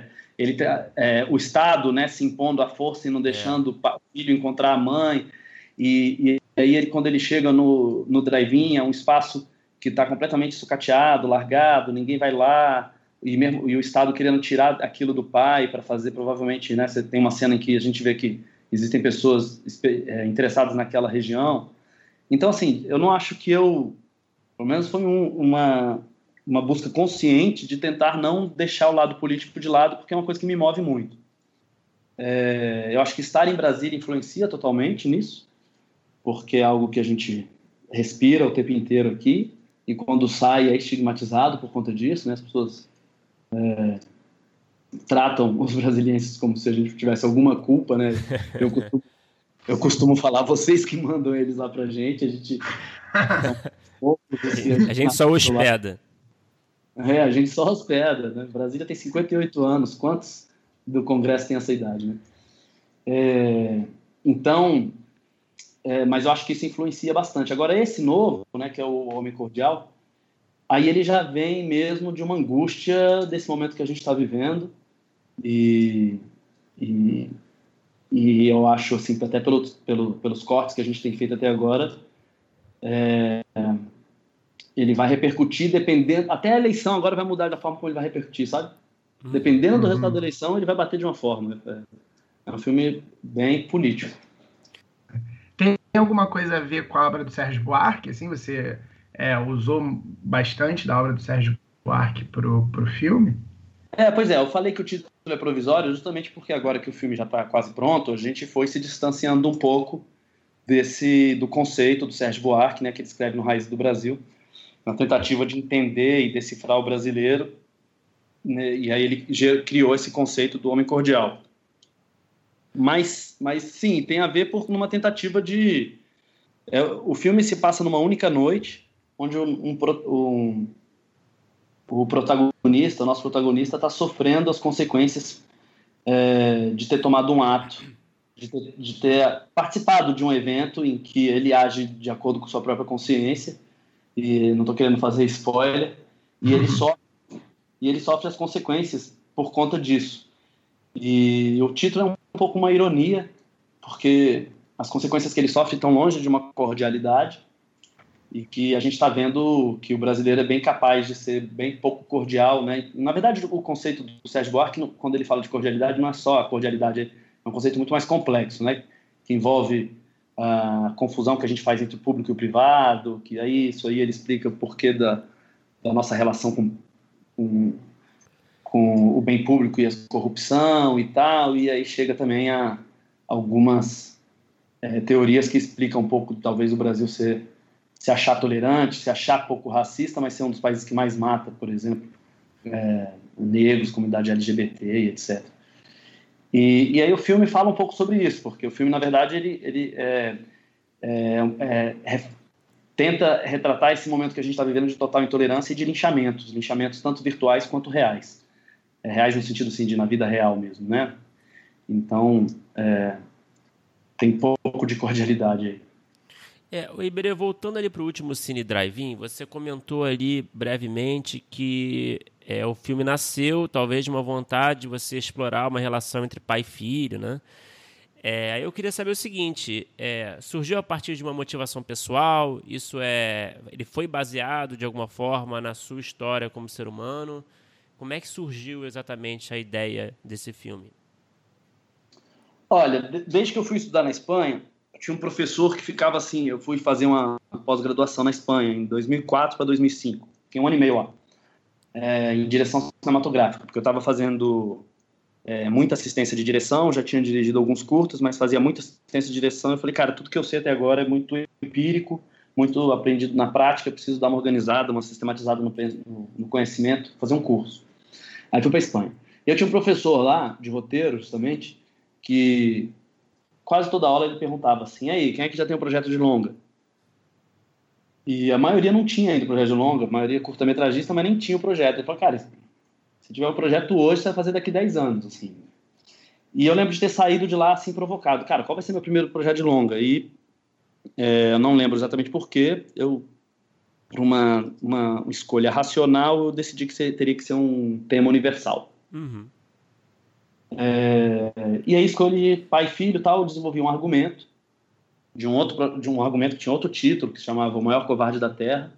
o Estado, né, se impondo à força e não deixando o filho encontrar a mãe. E aí, quando ele chega no drive-in, é um espaço que está completamente sucateado, largado, ninguém vai lá, e o Estado querendo tirar aquilo do pai para fazer, provavelmente, né, você tem uma cena em que a gente vê que existem pessoas interessadas naquela região. Então, assim, eu não acho que pelo menos foi uma busca consciente de tentar não deixar o lado político de lado, porque é uma coisa que me move muito. Eu acho que estar em Brasília influencia totalmente nisso, porque é algo que a gente respira o tempo inteiro aqui, e quando sai é estigmatizado por conta disso, né? As pessoas tratam os brasilienses como se a gente tivesse alguma culpa, né? Eu costumo falar, vocês que mandam eles lá pra gente, a gente... A gente só hospeda. A gente só hospeda, né? Brasília tem 58 anos, quantos do Congresso tem essa idade, né? Então, mas eu acho que isso influencia bastante. Agora, esse novo, né, que é o Homem Cordial, aí ele já vem mesmo de uma angústia desse momento que a gente está vivendo, e eu acho, assim, até pelos cortes que a gente tem feito até agora, ele vai repercutir dependendo... Até a eleição agora vai mudar da forma como ele vai repercutir, sabe? Dependendo do resultado da eleição, ele vai bater de uma forma. É um filme bem político. Tem alguma coisa a ver com a obra do Sérgio Buarque? Assim, você usou bastante da obra do Sérgio Buarque pro filme? Pois é, eu falei que o título é provisório justamente porque agora que o filme já está quase pronto, a gente foi se distanciando um pouco do conceito do Sérgio Buarque, né, que ele escreve no Raízes do Brasil, na tentativa de entender e decifrar o brasileiro, né, e aí ele criou esse conceito do homem cordial. Mas sim, tem a ver numa tentativa de... o filme se passa numa única noite, onde o protagonista, o nosso protagonista, está sofrendo as consequências de ter tomado um ato, de ter participado de um evento em que ele age de acordo com sua própria consciência, e não estou querendo fazer spoiler, e ele sofre as consequências por conta disso. E o título é um pouco uma ironia, porque as consequências que ele sofre estão longe de uma cordialidade, e que a gente está vendo que o brasileiro é bem capaz de ser bem pouco cordial, né? Na verdade, o conceito do Sérgio Buarque, quando ele fala de cordialidade, não é só a cordialidade, é um conceito muito mais complexo, né? Que envolve a confusão que a gente faz entre o público e o privado, que aí isso aí ele explica o porquê da nossa relação com o bem público e a corrupção e tal, e aí chega também a algumas teorias que explicam um pouco, talvez, o Brasil se achar tolerante, se achar pouco racista, mas ser um dos países que mais mata, por exemplo, negros, comunidade LGBT e etc. E aí o filme fala um pouco sobre isso, porque o filme, na verdade, ele tenta retratar esse momento que a gente está vivendo de total intolerância e de linchamentos tanto virtuais quanto reais. Reais no sentido, assim, de na vida real mesmo, né? Então, tem pouco de cordialidade aí. O Iberê, voltando ali para o último Cine Drive-In, você comentou ali brevemente que o filme nasceu talvez de uma vontade de você explorar uma relação entre pai e filho, né? Eu queria saber o seguinte, surgiu a partir de uma motivação pessoal? Ele foi baseado de alguma forma na sua história como ser humano? Como é que surgiu exatamente a ideia desse filme? Olha, desde que eu fui estudar na Espanha, tinha um professor que ficava assim, eu fui fazer uma pós-graduação na Espanha em 2004 para 2005, fiquei 1 ano e meio lá, em direção cinematográfica, porque eu estava fazendo muita assistência de direção, já tinha dirigido alguns curtas, mas fazia muita assistência de direção. Eu falei, cara, tudo que eu sei até agora é muito empírico, muito aprendido na prática, preciso dar uma organizada, uma sistematizada no conhecimento, fazer um curso. Aí fui para a Espanha. E eu tinha um professor lá, de roteiro, justamente, que quase toda aula ele perguntava assim, aí, quem é que já tem um projeto de longa? E a maioria não tinha ainda projeto de longa, a maioria curta-metragista, mas nem tinha o projeto. Ele falou, cara, se tiver um projeto hoje, você vai fazer daqui 10 anos, assim. E eu lembro de ter saído de lá, assim, provocado. Cara, qual vai ser meu primeiro projeto de longa? E eu não lembro exatamente porquê. Por uma escolha racional, eu decidi que teria que ser um tema universal. Uhum. E aí escolhi pai e filho e tal, desenvolvi um argumento de um argumento que tinha outro título, que se chamava O Maior Covarde da Terra.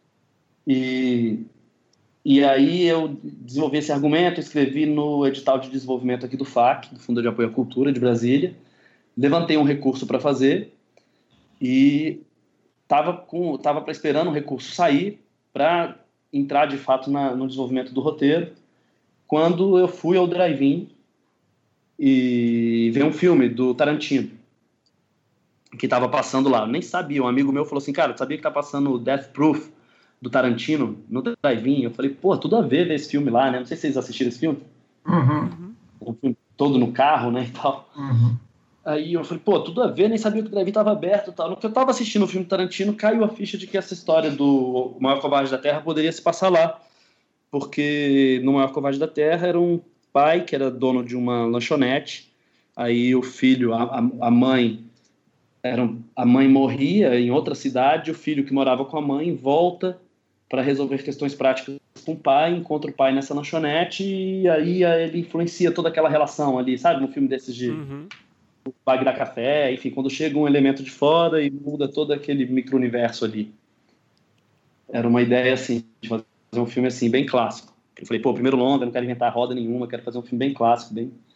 E aí eu desenvolvi esse argumento, escrevi no edital de desenvolvimento aqui do FAC, do Fundo de Apoio à Cultura de Brasília, levantei um recurso para fazer e estava esperando o recurso sair para entrar de fato no desenvolvimento do roteiro, quando eu fui ao drive-in e vi um filme do Tarantino que estava passando lá. Eu nem sabia, um amigo meu falou assim, cara, sabia que tá passando Death Proof do Tarantino no drive-in? Eu falei, pô, tudo a ver esse filme lá, né? Não sei se vocês assistiram esse filme. Uhum. Um filme todo no carro, né, e tal. Uhum. Aí eu falei, pô, tudo a ver, nem sabia que o drive-in estava aberto e tal. No que eu estava assistindo o filme do Tarantino, caiu a ficha de que essa história do Maior Covarde da Terra poderia se passar lá. Porque no Maior Covarde da Terra era um pai que era dono de uma lanchonete, aí o filho, a mãe morria em outra cidade, o filho que morava com a mãe volta para resolver questões práticas com o pai, encontra o pai nessa lanchonete e aí ele influencia toda aquela relação ali, sabe? No filme desses de o pai virar café, enfim, quando chega um elemento de fora e muda todo aquele micro-universo ali. Era uma ideia assim, de fazer um filme assim, bem clássico. Eu falei, pô, primeiro longa, não quero inventar roda nenhuma, quero fazer um filme bem clássico,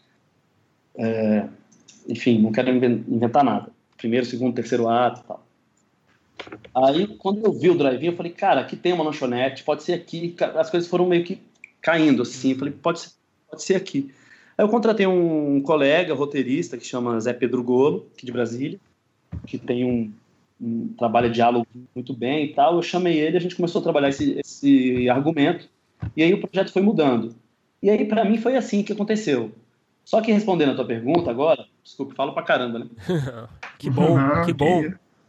enfim, não quero inventar nada. Primeiro, segundo, terceiro ato e tal. Aí, quando eu vi o drive-in, eu falei, cara, aqui tem uma lanchonete, pode ser aqui. As coisas foram meio que caindo, assim. Eu falei, pode ser aqui. Aí eu contratei um colega roteirista que chama Zé Pedro Golo, aqui de Brasília, que tem trabalha diálogo muito bem e tal. Eu chamei ele, a gente começou a trabalhar esse argumento, e aí o projeto foi mudando. E aí, para mim, foi assim que aconteceu. Só que respondendo a tua pergunta agora, desculpe, falo pra caramba, né? Que bom, que bom.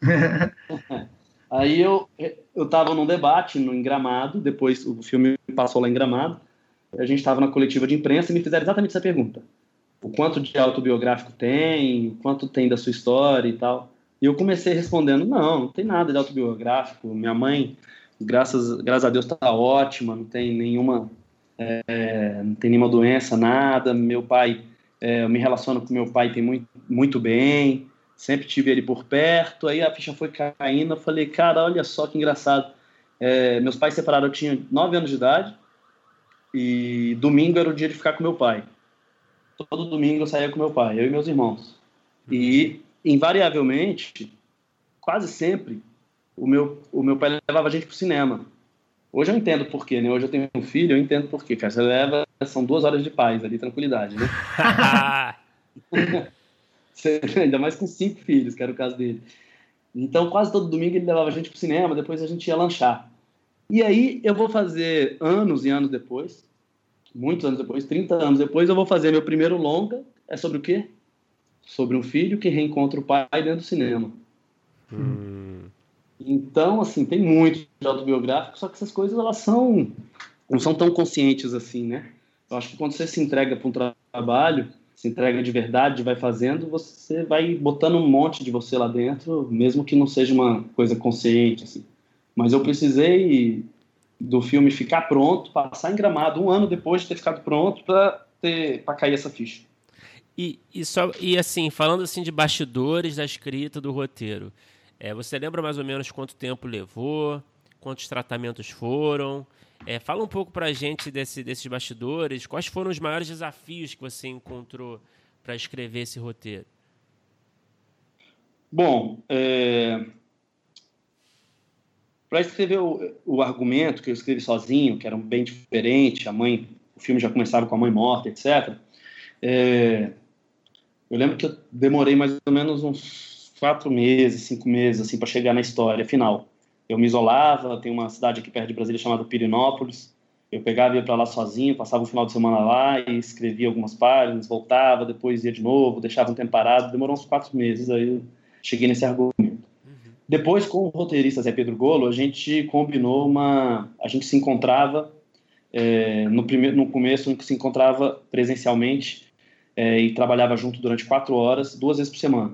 Aí eu tava num debate em Gramado, depois o filme passou lá em Gramado, a gente estava na coletiva de imprensa e me fizeram exatamente essa pergunta. O quanto de autobiográfico tem, o quanto tem da sua história e tal. E eu comecei respondendo, não tem nada de autobiográfico. Minha mãe, graças a Deus, está ótima, não tem nenhuma doença, nada. Meu pai, eu me relaciono com meu pai tem muito bem, sempre tive ele por perto. Aí a ficha foi caindo, eu falei, cara, olha só que engraçado. Meus pais se separaram, eu tinha 9 anos de idade, e domingo era o dia de ficar com meu pai. Todo domingo eu saía com meu pai, eu e meus irmãos. E, invariavelmente, quase sempre, o meu pai levava a gente pro cinema. Hoje eu entendo por quê, né? Hoje eu tenho um filho, eu entendo por quê, cara. Você leva, são 2 horas de paz ali, tranquilidade, né? Ainda mais com 5 filhos, que era o caso dele. Então, quase todo domingo ele levava a gente pro cinema, depois a gente ia lanchar. E aí, eu vou fazer anos e anos depois, muitos anos depois, 30 anos depois, eu vou fazer meu primeiro longa. É sobre o quê? Sobre um filho que reencontra o pai dentro do cinema. Então, assim, tem muito de autobiográfico, só que essas coisas, elas não são tão conscientes assim, né? Eu acho que quando você se entrega para um trabalho, se entrega de verdade, vai fazendo, você vai botando um monte de você lá dentro, mesmo que não seja uma coisa consciente, assim. Mas eu precisei do filme ficar pronto, passar em Gramado 1 ano depois de ter ficado pronto para cair essa ficha. E assim, falando assim de bastidores da escrita do roteiro, você lembra mais ou menos quanto tempo levou, quantos tratamentos foram? Fala um pouco pra gente desses bastidores, quais foram os maiores desafios que você encontrou para escrever esse roteiro? Bom, para escrever o argumento, que eu escrevi sozinho, que era bem diferente, o filme já começava com a mãe morta, etc. Eu lembro que eu demorei mais ou menos uns 4 meses, 5 meses, assim, para chegar na história final. Eu me isolava, tem uma cidade aqui perto de Brasília chamada Pirenópolis. Eu pegava e ia para lá sozinho, passava um final de semana lá e escrevia algumas páginas, voltava, depois ia de novo, deixava um tempo parado. Demorou uns 4 meses, aí eu cheguei nesse argumento. Depois, com o roteirista Zé Pedro Golo, a gente combinou a gente se encontrava, no começo, a gente se encontrava presencialmente e trabalhava junto durante 4 horas, 2 vezes por semana.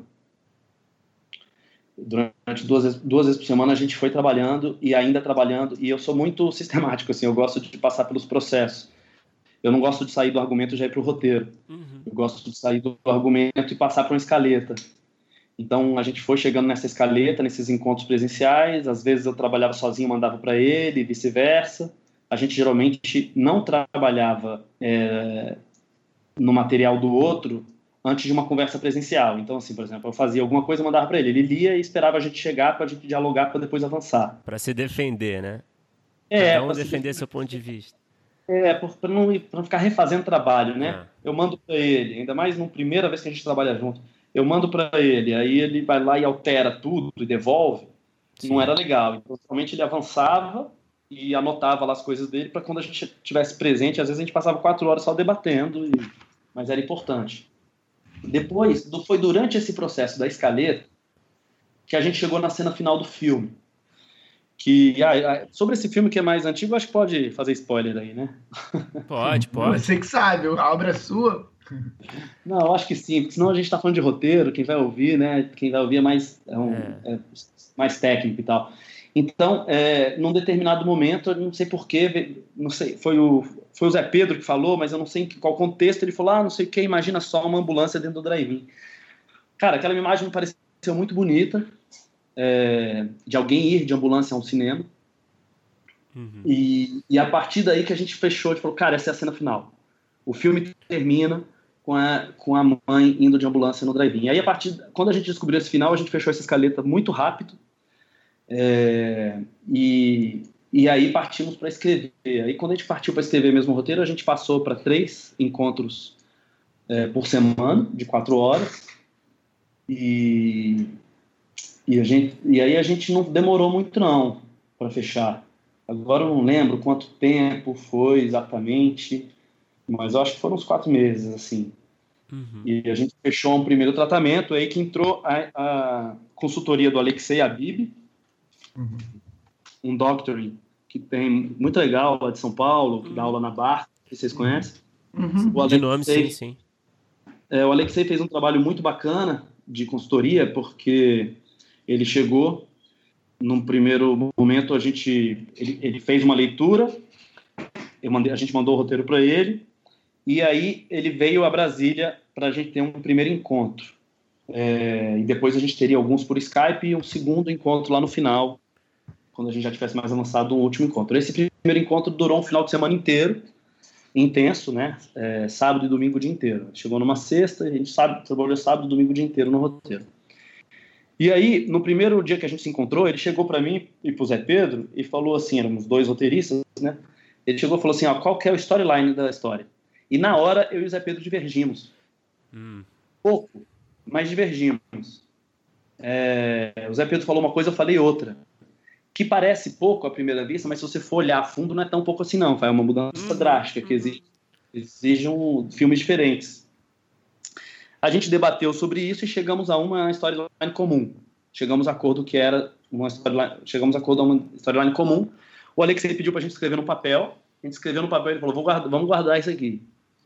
Durante duas vezes por semana a gente foi trabalhando e ainda trabalhando, e eu sou muito sistemático, assim, eu gosto de passar pelos processos. Eu não gosto de sair do argumento e já ir para o roteiro. Eu gosto de sair do argumento e passar para uma escaleta. Então a gente foi chegando nessa escaleta, nesses encontros presenciais. Às vezes eu trabalhava sozinho, mandava para ele, e vice-versa. A gente geralmente não trabalhava no material do outro antes de uma conversa presencial. Então, assim, por exemplo, eu fazia alguma coisa e mandava para ele. Ele lia e esperava a gente chegar para a gente dialogar para depois avançar. Para se defender, né? Cada um defender seu ponto de vista. Para não ficar refazendo trabalho, né? Eu mando para ele, ainda mais na primeira vez que a gente trabalha junto. Eu mando para ele, aí ele vai lá e altera tudo e devolve. Sim. Não era legal. Então, realmente ele avançava e anotava lá as coisas dele para quando a gente estivesse presente. Às vezes a gente passava 4 horas só debatendo, mas era importante. Depois, foi durante esse processo da escaleta que a gente chegou na cena final do filme. Sobre esse filme que é mais antigo, acho que pode fazer spoiler aí, né? Pode. Você que sabe, a obra é sua. Não, eu acho que sim, porque senão a gente está falando de roteiro, quem vai ouvir, né? Quem vai ouvir é mais técnico e tal. Então, num determinado momento, eu não sei porquê, não sei, foi o Zé Pedro que falou, mas eu não sei em qual contexto, ele falou, não sei o que, imagina só uma ambulância dentro do drive-in. Cara, aquela imagem me pareceu muito bonita, de alguém ir de ambulância a um cinema. E a partir daí que a gente fechou, a gente falou, cara, essa é a cena final. O filme termina com a mãe indo de ambulância no drive-in. E aí, quando a gente descobriu esse final, a gente fechou essa escaleta muito rápido. E aí partimos para escrever. Aí, quando a gente partiu para escrever mesmo o roteiro, a gente passou para 3 encontros por semana, de 4 horas. E aí a gente não demorou muito não para fechar. Agora eu não lembro quanto tempo foi exatamente, mas eu acho que foram uns 4 meses, assim. E a gente fechou um primeiro tratamento, aí que entrou a consultoria do Alexei Habib, um doctor que tem muito legal lá de São Paulo, que dá aula na Bar, que vocês conhecem. O Alexei, De nome, sim. O Alexei fez um trabalho muito bacana de consultoria, porque ele chegou, num primeiro momento, ele fez uma leitura, a gente mandou o roteiro para ele, e aí ele veio a Brasília para a gente ter um primeiro encontro. E depois a gente teria alguns por Skype e um segundo encontro lá no final, quando a gente já tivesse mais avançado, um último encontro. Esse primeiro encontro durou um final de semana inteiro, intenso, né? Sábado e domingo o dia inteiro. Chegou numa sexta, a gente trabalhou sábado e domingo o dia inteiro no roteiro. E aí, no primeiro dia que a gente se encontrou, ele chegou para mim e para o Zé Pedro e falou assim, éramos 2 roteiristas, né? Ele chegou e falou assim, qual que é o storyline da história? E na hora, eu e o Zé Pedro divergimos. Pouco, mas divergimos. O Zé Pedro falou uma coisa, eu falei outra. Que parece pouco à primeira vista, mas se você for olhar a fundo, não é tão pouco assim não. É uma mudança drástica, que exige filmes diferentes. A gente debateu sobre isso e chegamos a uma storyline comum. Chegamos a acordo que era chegamos a acordo a uma storyline comum. O Alexei pediu para a gente escrever no papel. A gente escreveu no papel e ele falou, vamos guardar isso aqui.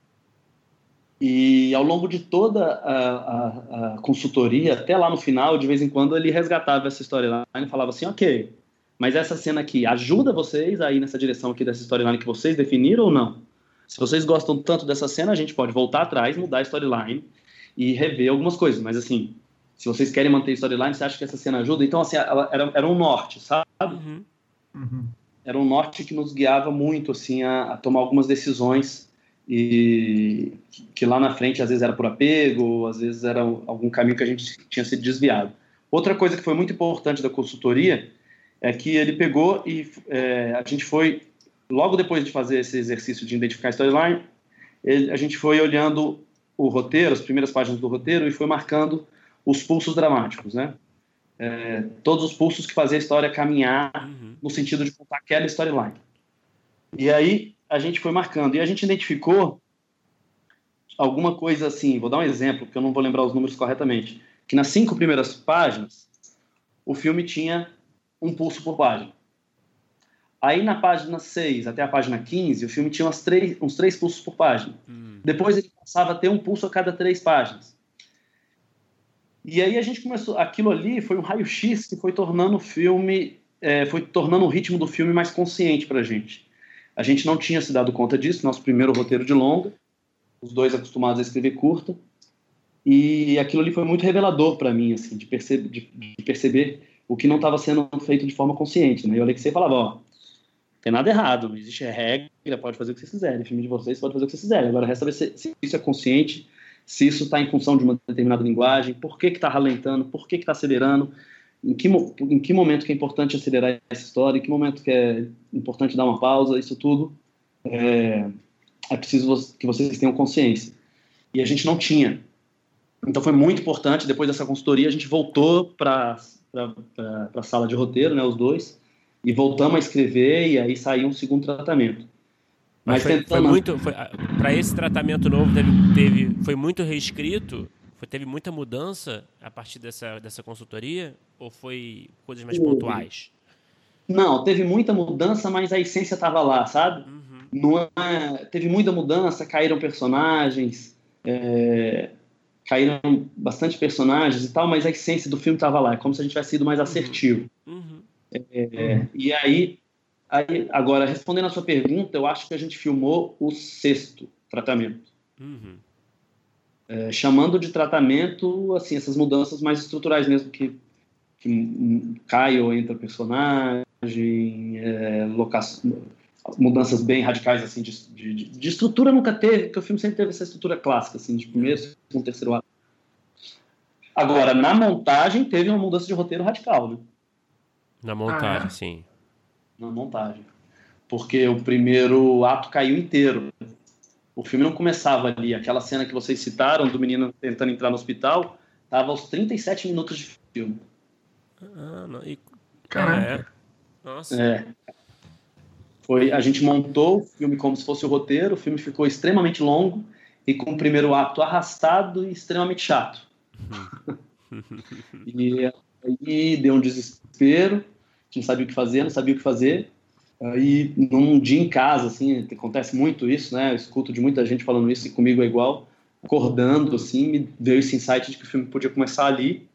E ao longo de toda a consultoria, até lá no final, de vez em quando, ele resgatava essa storyline e falava assim, ok, mas essa cena aqui ajuda vocês a ir nessa direção aqui dessa storyline que vocês definiram ou não? Se vocês gostam tanto dessa cena, a gente pode voltar atrás, mudar a storyline e rever algumas coisas. Mas assim, se vocês querem manter a storyline, você acha que essa cena ajuda? Então, assim, ela era um norte, sabe? Era um norte que nos guiava muito, assim, a tomar algumas decisões e que lá na frente às vezes era por apego, às vezes era algum caminho que a gente tinha sido desviado. Outra coisa que foi muito importante da consultoria é que ele pegou e a gente foi, logo depois de fazer esse exercício de identificar a storyline, a gente foi olhando o roteiro, as primeiras páginas do roteiro, e foi marcando os pulsos dramáticos, né? Todos os pulsos que faziam a história caminhar no sentido de contar aquela storyline. E aí a gente foi marcando, e a gente identificou alguma coisa assim, vou dar um exemplo, porque eu não vou lembrar os números corretamente, que nas 5 primeiras páginas, o filme tinha um pulso por página. Aí na página 6 até a página 15, o filme tinha uns 3 pulsos por página. Depois ele passava a ter um pulso a cada 3 páginas. E aí a gente começou, aquilo ali foi um raio-x que foi tornando o filme, foi tornando o ritmo do filme mais consciente pra gente. A gente não tinha se dado conta disso, nosso primeiro roteiro de longa, os 2 acostumados a escrever curta, e aquilo ali foi muito revelador para mim, assim, de perceber o que não estava sendo feito de forma consciente, né? E o Alexei falava, não tem nada errado, não existe regra, pode fazer o que vocês quiserem, o filme de vocês pode fazer o que vocês quiserem, agora resta saber se isso é consciente, se isso está em função de uma determinada linguagem, por que está ralentando, por que está acelerando, em que momento que é importante acelerar essa história, em que momento que é importante dar uma pausa, isso tudo é preciso que vocês tenham consciência. E a gente não tinha. Então foi muito importante, depois dessa consultoria, a gente voltou para a sala de roteiro, né, os 2, e voltamos a escrever, e aí saiu um segundo tratamento. Mas para esse tratamento novo foi muito reescrito? Teve muita mudança a partir dessa consultoria? Ou foi coisas mais pontuais? Não, teve muita mudança, mas a essência estava lá, sabe? Teve muita mudança, caíram personagens, caíram bastante personagens e tal, mas a essência do filme estava lá. É como se a gente tivesse sido mais assertivo. E aí, agora, respondendo a sua pergunta, eu acho que a gente filmou o 6º tratamento. Chamando de tratamento, assim, essas mudanças mais estruturais mesmo, que cai ou entra personagem, mudanças bem radicais, assim, de estrutura nunca teve, porque o filme sempre teve essa estrutura clássica, assim, de primeiro, segundo, terceiro ato. Agora, na montagem, teve uma mudança de roteiro radical, né? Na montagem, sim. Na montagem. Porque o primeiro ato caiu inteiro. O filme não começava ali. Aquela cena que vocês citaram, do menino tentando entrar no hospital, estava aos 37 minutos de filme. Caraca. Nossa. A gente montou o filme como se fosse o roteiro, o filme ficou extremamente longo, e com o primeiro ato arrastado e extremamente chato. E aí deu um desespero, não sabia o que fazer, não sabia o que fazer. Aí, num dia em casa, assim, acontece muito isso, né? Eu escuto de muita gente falando isso e comigo é igual. Acordando, assim, me veio esse insight de que o filme podia começar ali.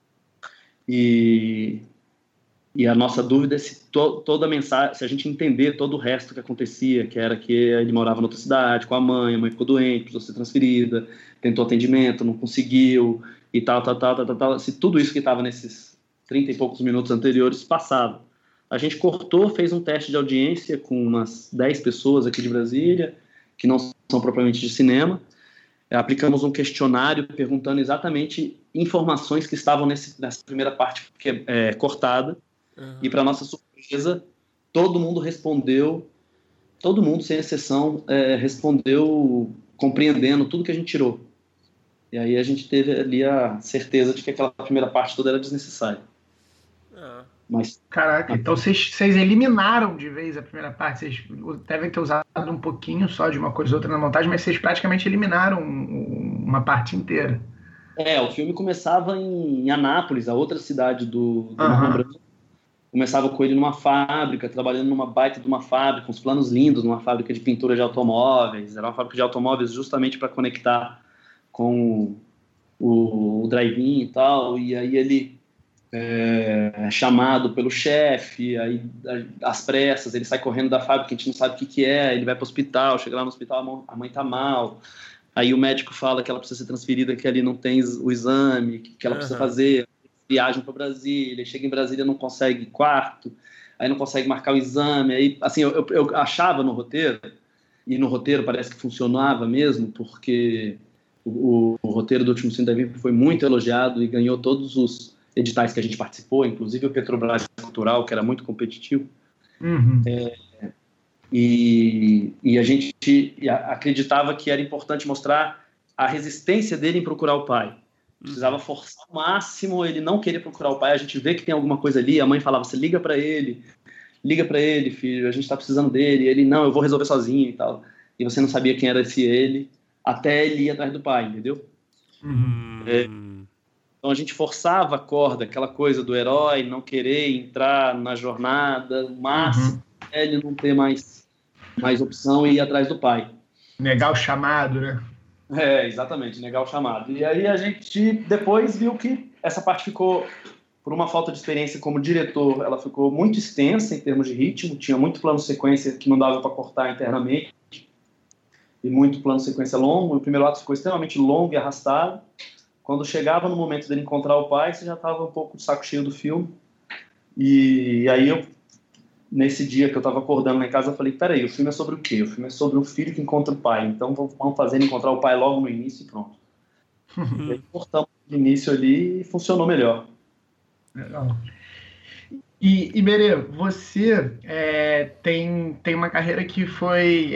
E a nossa dúvida é se toda a mensagem, se a gente entender todo o resto que acontecia, que era que ele morava em outra cidade com a mãe ficou doente, precisou ser transferida, tentou atendimento, não conseguiu, e tal, se tudo isso que estava nesses 30 e poucos minutos anteriores passava. A gente cortou, fez um teste de audiência com umas 10 pessoas aqui de Brasília, que não são propriamente de cinema. Aplicamos um questionário perguntando exatamente informações que estavam nessa primeira parte que é cortada. Uhum. E, para nossa surpresa, todo mundo respondeu, todo mundo, sem exceção, respondeu compreendendo tudo que a gente tirou. E aí a gente teve ali a certeza de que aquela primeira parte toda era desnecessária. Mas, caraca, então vocês eliminaram de vez a primeira parte. Vocês devem ter usado um pouquinho só de uma coisa ou outra na montagem, mas vocês praticamente eliminaram uma parte inteira. O filme começava em Anápolis, a outra cidade do Marrom Branco. Começava com ele numa fábrica, trabalhando numa baita de uma fábrica, uns planos lindos, numa fábrica de pintura de automóveis. Era uma fábrica de automóveis justamente para conectar com o drive-in e tal. E aí ele é chamado pelo chefe, aí às pressas, ele sai correndo da fábrica, a gente não sabe o que é, ele vai para o hospital, chega lá no hospital, a mãe está mal. Aí o médico fala que ela precisa ser transferida, que ali não tem o exame, que ela precisa fazer. Viagem para Brasília, chega em Brasília, não consegue quarto, aí não consegue marcar o exame. Aí, assim, eu achava no roteiro, e no roteiro parece que funcionava mesmo, porque o roteiro do Último Cine da Vida foi muito elogiado e ganhou todos os editais que a gente participou, inclusive o Petrobras Cultural, que era muito competitivo. Uhum. E a gente acreditava que era importante mostrar a resistência dele em procurar o pai. Precisava forçar ao máximo, ele não queria procurar o pai, a gente vê que tem alguma coisa ali, a mãe falava, você liga para ele, filho, a gente tá precisando dele, ele, não, eu vou resolver sozinho e tal, e você não sabia quem era esse ele, até ele ir atrás do pai, entendeu? Então a gente forçava a corda, aquela coisa do herói não querer entrar na jornada, o máximo, ele não ter mais opção e ir atrás do pai. Negar o chamado, né? Exatamente, negar o chamado. E aí a gente depois viu que essa parte ficou, por uma falta de experiência como diretor, ela ficou muito extensa em termos de ritmo, tinha muito plano sequência que não dava para cortar internamente, e muito plano sequência longo. O primeiro ato ficou extremamente longo e arrastado. Quando chegava no momento dele encontrar o pai, você já estava um pouco de saco cheio do filme. E aí nesse dia que eu estava acordando lá em casa, eu falei, peraí, o filme é sobre o quê? O filme é sobre um filho que encontra o pai, então vamos fazer ele encontrar o pai logo no início e pronto. E aí cortamos o início ali e funcionou melhor. Legal. E Iberê, você tem uma carreira que foi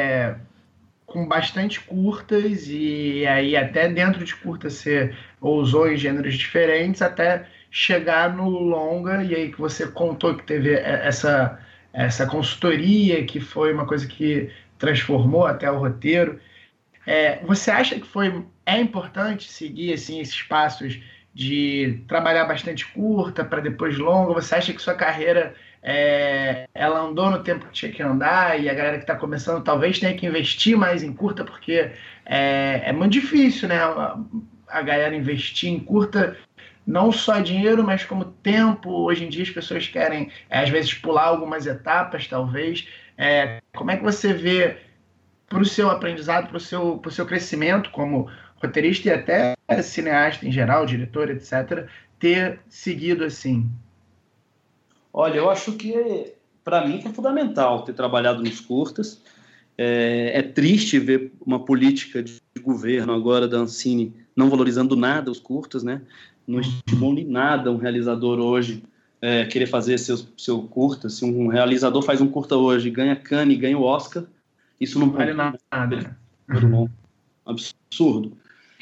com bastante curtas, e aí até dentro de curtas você ousou em gêneros diferentes, até chegar no longa, e aí que você contou que teve essa consultoria, que foi uma coisa que transformou até o roteiro. Você acha que é importante seguir assim, esses passos de trabalhar bastante curta para depois longa? Você acha que sua carreira ela andou no tempo que tinha que andar, e a galera que está começando talvez tenha que investir mais em curta, porque é muito difícil, né? A galera investir em curta, não só dinheiro, mas como tempo. Hoje em dia as pessoas querem, às vezes, pular algumas etapas, talvez. Como é que você vê, para o seu aprendizado, para o seu crescimento como roteirista e até cineasta em geral, diretor, etc., ter seguido assim? Olha, eu acho que para mim foi fundamental ter trabalhado nos curtas. É triste ver uma política de governo agora da Ancine não valorizando nada os curtas, né? Não estimula em nada um realizador hoje querer fazer seu curta. Se um realizador faz um curta hoje, ganha Cannes, ganha o Oscar, isso não vale nada. Absurdo.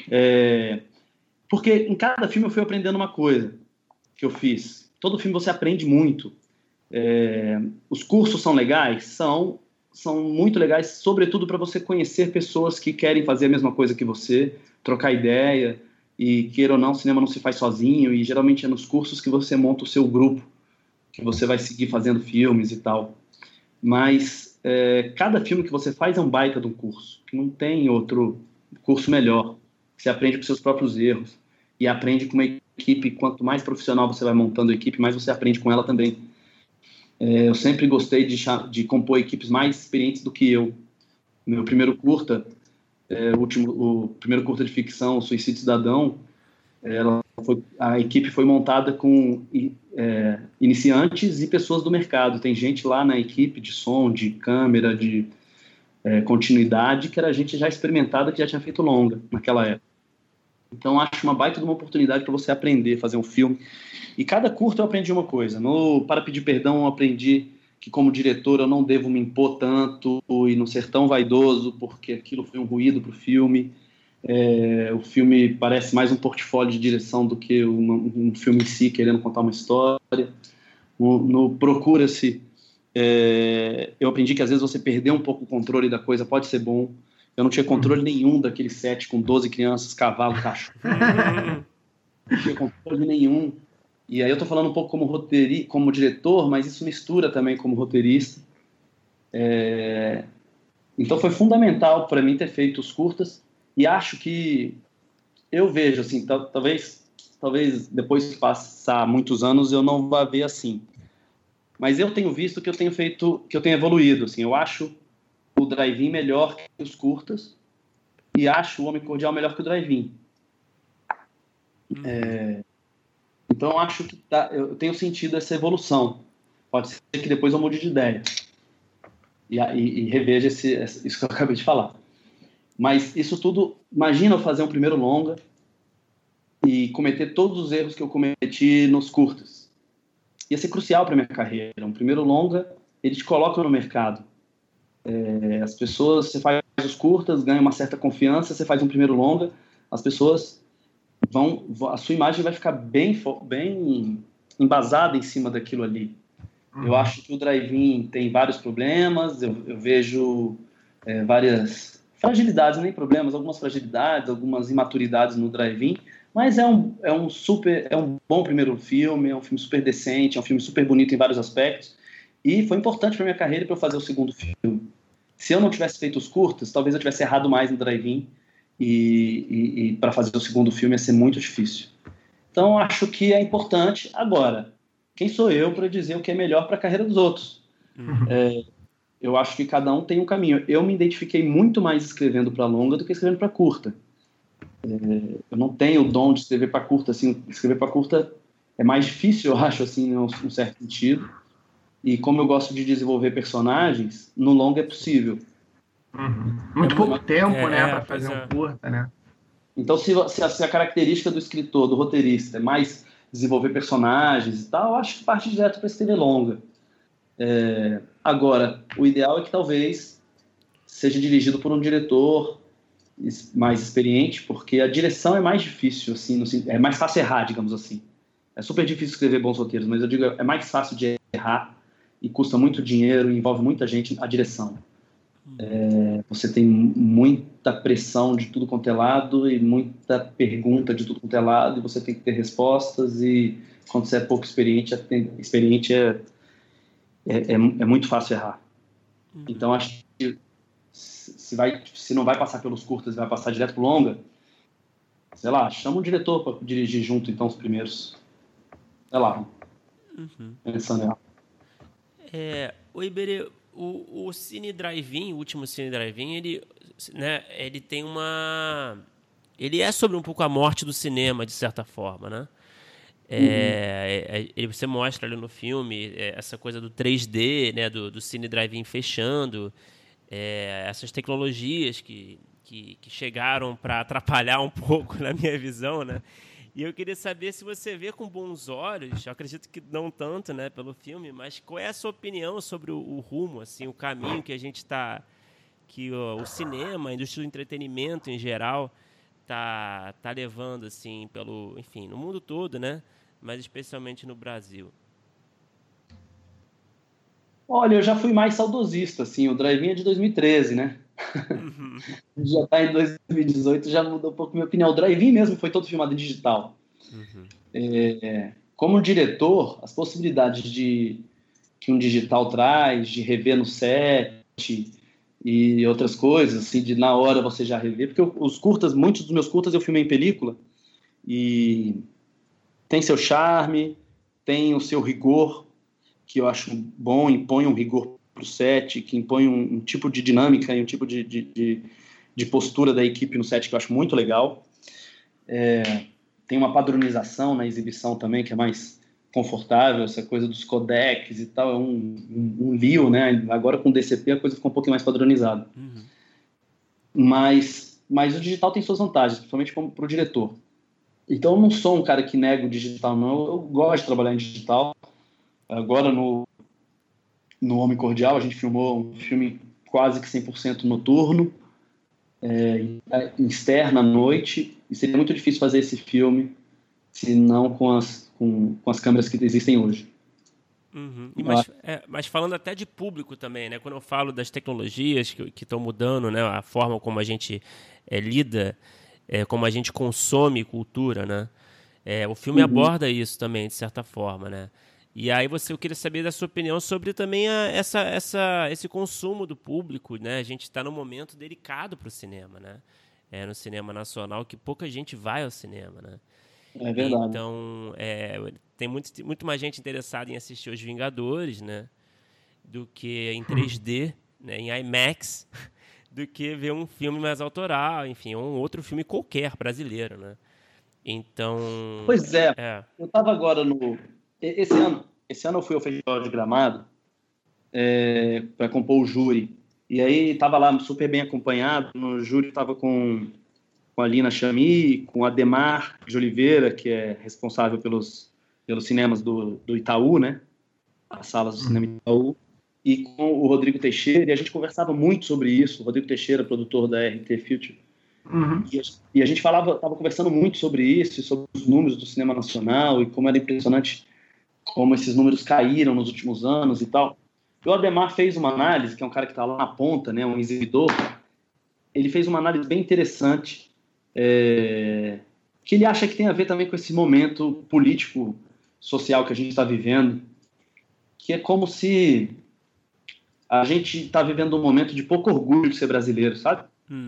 Porque em cada filme eu fui aprendendo uma coisa que eu fiz. Todo filme você aprende muito. Os cursos são legais? São, são muito legais, sobretudo para você conhecer pessoas que querem fazer a mesma coisa que você, trocar ideia, e queira ou não, o cinema não se faz sozinho, e geralmente é nos cursos que você monta o seu grupo, que você vai seguir fazendo filmes e tal. Mas cada filme que você faz é um baita de um curso, que não tem outro curso melhor. Você aprende com seus próprios erros e aprende com uma equipe. Quanto mais profissional você vai montando a equipe, mais você aprende com ela também. Eu sempre gostei de compor equipes mais experientes do que eu. Meu primeiro curta, o primeiro curta de ficção, Suicídio Cidadão, a equipe foi montada com iniciantes e pessoas do mercado. Tem gente lá na equipe de som, de câmera, de continuidade, que era gente já experimentada, que já tinha feito longa naquela época. Então, acho uma baita de uma oportunidade para você aprender a fazer um filme. E cada curta eu aprendi uma coisa. No Para Pedir Perdão, eu aprendi que, como diretor, eu não devo me impor tanto e não ser tão vaidoso, porque aquilo foi um ruído para o filme. O filme parece mais um portfólio de direção do que um filme em si, querendo contar uma história. No Procura-se, eu aprendi que às vezes você perder um pouco o controle da coisa pode ser bom. Eu não tinha controle nenhum daquele set com 12 crianças, cavalo, cachorro. Não tinha controle nenhum. E aí eu tô falando um pouco como diretor, mas isso mistura também como roteirista. Então foi fundamental para mim ter feito os curtas. E acho que eu vejo, assim, talvez depois que passar muitos anos eu não vá ver assim. Mas eu tenho visto que eu tenho feito, que eu tenho evoluído, assim. Eu acho o drive-in melhor que os curtas e acho o Homem Cordial melhor que o drive-in. Então acho que eu tenho sentido essa evolução. Pode ser que depois eu mude de ideia e reveja isso que eu acabei de falar. Mas isso tudo, imagina eu fazer um primeiro longa e cometer todos os erros que eu cometi nos curtas. Ia ser crucial para minha carreira. Um primeiro longa, ele te coloca no mercado. As pessoas, você faz os curtas, ganha uma certa confiança, você faz um primeiro longa, as pessoas a sua imagem vai ficar bem embasada em cima daquilo ali. Eu acho que o drive-in tem vários problemas, eu vejo várias fragilidades, nem problemas, algumas fragilidades, algumas imaturidades no drive-in, mas é um bom primeiro filme, é um filme super decente, é um filme super bonito em vários aspectos, e foi importante para minha carreira para eu fazer o segundo filme. Se eu não tivesse feito os curtas, talvez eu tivesse errado mais no drive-in, e para fazer o segundo filme ia ser muito difícil. Então, acho que é importante. Agora, quem sou eu para dizer o que é melhor para a carreira dos outros? Eu acho que cada um tem um caminho. Eu me identifiquei muito mais escrevendo para longa do que escrevendo para curta. Eu não tenho o dom de escrever para curta. Assim, escrever para curta é mais difícil, eu acho, assim, num certo sentido. E como eu gosto de desenvolver personagens, no longa é possível. Muito pouco tempo, né, para fazer um curta, né? Então, se a característica do escritor, do roteirista, é mais desenvolver personagens e tal, eu acho que parte direto para escrever longa. Agora, o ideal é que talvez seja dirigido por um diretor mais experiente, porque a direção é mais difícil, assim, é mais fácil errar, digamos assim. É super difícil escrever bons roteiros, mas eu digo, é mais fácil de errar e custa muito dinheiro, envolve muita gente a direção. Você tem muita pressão de tudo quanto é lado e muita pergunta de tudo quanto é lado, e você tem que ter respostas, e quando você é pouco experiente é muito fácil errar. Então acho que se não vai passar pelos curtas, vai passar direto pro longa, sei lá, chama um diretor para dirigir junto então os primeiros, sei lá, pensando nela. O Iberê, o Cine Drive-In, o último Cine Drive-In, ele tem ele é sobre um pouco a morte do cinema, de certa forma, né? Você mostra ali no filme essa coisa do 3D, né, do Cine Drive-In fechando, essas tecnologias que chegaram para atrapalhar um pouco na minha visão, né? E eu queria saber se você vê com bons olhos, eu acredito que não tanto, né, pelo filme, mas qual é a sua opinião sobre o rumo, assim, o caminho que a gente está, que o cinema, a indústria do entretenimento em geral tá levando, assim, enfim, no mundo todo, né, mas especialmente no Brasil. Olha, eu já fui mais saudosista, assim, o drive-in é de 2013, né? Uhum. Já tá em 2018, já mudou um pouco minha opinião. O drive-in mesmo foi todo filmado em digital. Uhum. Como diretor, as possibilidades que um digital traz, de rever no set e outras coisas, assim, de na hora você já rever, porque os curtas, muitos dos meus curtas eu filmei em película, e tem seu charme, tem o seu rigor, que eu acho bom, impõe um rigor para o set, que impõe um tipo de dinâmica e um tipo de postura da equipe no set que eu acho muito legal. Tem uma padronização na exibição também, que é mais confortável, essa coisa dos codecs e tal, é um lío, né? Agora com o DCP a coisa ficou um pouquinho mais padronizada. Uhum. Mas o digital tem suas vantagens, principalmente para o diretor. Então eu não sou um cara que nega o digital, não. Eu gosto de trabalhar em digital. Agora no Homem Cordial a gente filmou um filme quase que 100% noturno, externo à noite, e seria muito difícil fazer esse filme se não com as câmeras que existem hoje. Uhum. Mas falando até de público também, né? Quando eu falo das tecnologias que estão mudando, né? A forma como a gente lida, como a gente consome cultura, né? O filme aborda isso também, de certa forma, né? E aí eu queria saber da sua opinião sobre também esse consumo do público, né? A gente está num momento delicado para o cinema, né? No cinema nacional, que pouca gente vai ao cinema, né? É verdade. Então, tem muito mais gente interessada em assistir Os Vingadores, né? Do que em 3D, né? Em IMAX, do que ver um filme mais autoral, enfim, um outro filme qualquer brasileiro, né? Então, Pois é, eu estava agora esse ano eu fui ao Festival de Gramado para compor o júri, e aí estava lá super bem acompanhado, no júri estava com a Lina Chami, com a Ademar de Oliveira, que é responsável pelos cinemas do Itaú, né? As salas do cinema Itaú, e com o Rodrigo Teixeira, e a gente conversava muito sobre isso. O Rodrigo Teixeira, produtor da RT Future. Uhum. E a gente estava conversando muito sobre isso, sobre os números do cinema nacional, e como era impressionante como esses números caíram nos últimos anos e tal. E o Ademar fez uma análise, que é um cara que está lá na ponta, né? Um exibidor. Ele fez uma análise bem interessante, que ele acha que tem a ver também com esse momento político, social que a gente está vivendo, que é como se a gente está vivendo um momento de pouco orgulho de ser brasileiro, sabe?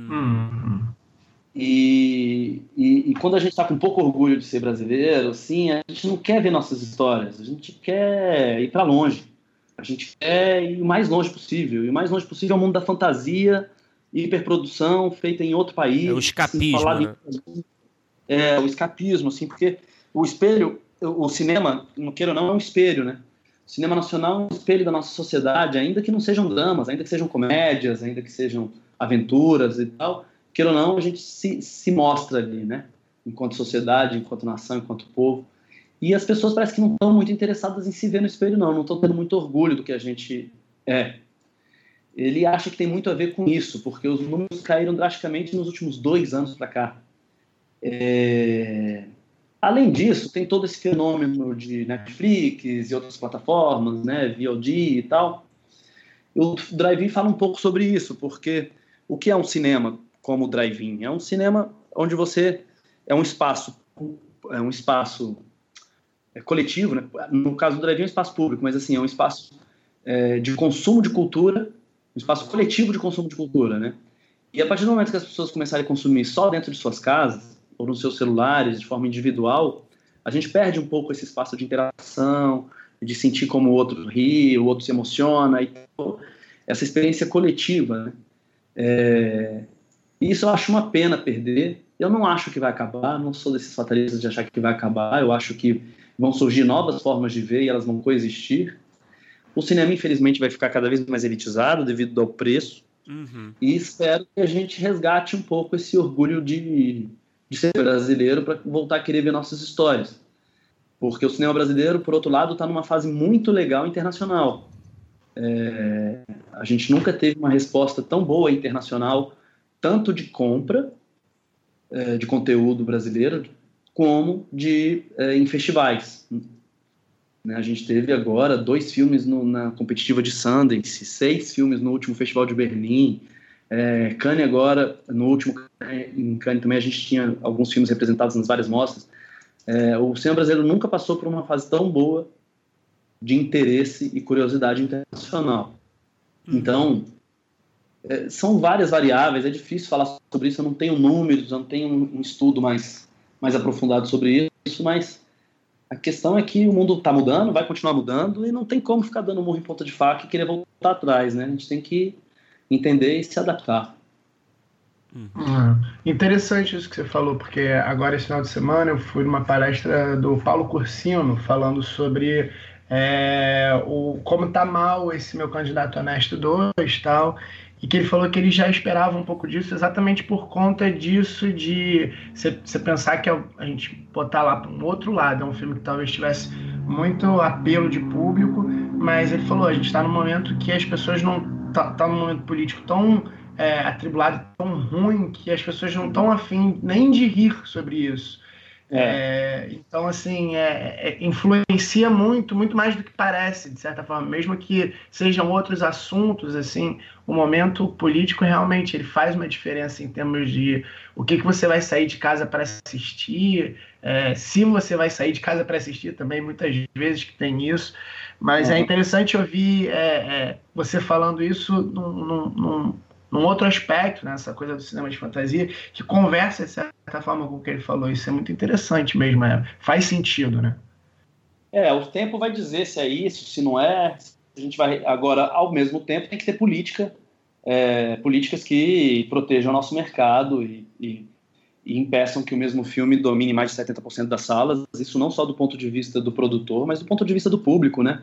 E quando a gente está com pouco orgulho de ser brasileiro, assim, a gente não quer ver nossas histórias, a gente quer ir para longe, a gente quer ir o mais longe possível, e o mais longe possível é o mundo da fantasia, hiperprodução feita em outro país. O escapismo, assim, né? O escapismo, assim, porque o espelho, o cinema, não queira ou não, é um espelho, né? O cinema nacional é um espelho da nossa sociedade, ainda que não sejam dramas, ainda que sejam comédias, ainda que sejam aventuras e tal, queira ou não, a gente se mostra ali, né? Enquanto sociedade, enquanto nação, enquanto povo. E as pessoas parecem que não estão muito interessadas em se ver no espelho, não estão tendo muito orgulho do que a gente é. Ele acha que tem muito a ver com isso, porque os números caíram drasticamente nos últimos 2 anos para cá. Além disso, tem todo esse fenômeno de Netflix e outras plataformas, né, VOD e tal. O Drive-In fala um pouco sobre isso, porque o que é um cinema como o Drive-In? É um cinema onde você é um espaço coletivo, né? No caso do Drive-In é um espaço público, mas assim, é um espaço de consumo de cultura, um espaço coletivo de consumo de cultura, né? E a partir do momento que as pessoas começarem a consumir só dentro de suas casas, ou nos seus celulares, de forma individual, a gente perde um pouco esse espaço de interação, de sentir como o outro ri, o outro se emociona, e essa experiência coletiva, né? E isso eu acho uma pena perder. Eu não acho que vai acabar, não sou desses fatalistas de achar que vai acabar, eu acho que vão surgir novas formas de ver e elas vão coexistir. O cinema, infelizmente, vai ficar cada vez mais elitizado devido ao preço. E espero que a gente resgate um pouco esse orgulho de ser brasileiro para voltar a querer ver nossas histórias. Porque o cinema brasileiro, por outro lado, está numa fase muito legal internacional. A gente nunca teve uma resposta tão boa internacional, tanto de compra de conteúdo brasileiro, como em festivais. né? A gente teve agora 2 filmes na competitiva de Sundance, 6 filmes no último Festival de Berlim, Cannes agora, no último em Cannes também a gente tinha alguns filmes representados nas várias mostras. O cinema brasileiro nunca passou por uma fase tão boa de interesse e curiosidade internacional. Então, são várias variáveis, é difícil falar sobre isso, eu não tenho números, eu não tenho um estudo mais aprofundado sobre isso, mas a questão é que o mundo está mudando, vai continuar mudando, e não tem como ficar dando murro em ponta de faca e querer voltar atrás, né? A gente tem que entender e se adaptar. Interessante isso que você falou, porque agora esse final de semana eu fui numa palestra do Paulo Cursino falando sobre como tá mal esse Meu Candidato Honesto 2 tal, e que ele falou que ele já esperava um pouco disso exatamente por conta disso, de você pensar que a gente botar lá para um outro lado, é um filme que talvez tivesse muito apelo de público, mas ele falou, a gente está num momento que as pessoas não tá num momento político tão atribulado, tão ruim, que as pessoas não estão afim nem de rir sobre isso. Então, assim, influencia muito, muito mais do que parece, de certa forma, mesmo que sejam outros assuntos, assim, o momento político realmente ele faz uma diferença em termos de o que você vai sair de casa para assistir, se você vai sair de casa para assistir também, muitas vezes que tem isso, mas é interessante ouvir você falando isso num outro aspecto, né, essa coisa do cinema de fantasia, que conversa, de certa forma, com o que ele falou. Isso é muito interessante mesmo, faz sentido, né? O tempo vai dizer se é isso, se não é. A gente vai agora, ao mesmo tempo, tem que ter políticas que protejam o nosso mercado e impeçam que o mesmo filme domine mais de 70% das salas. Isso não só do ponto de vista do produtor, mas do ponto de vista do público, né?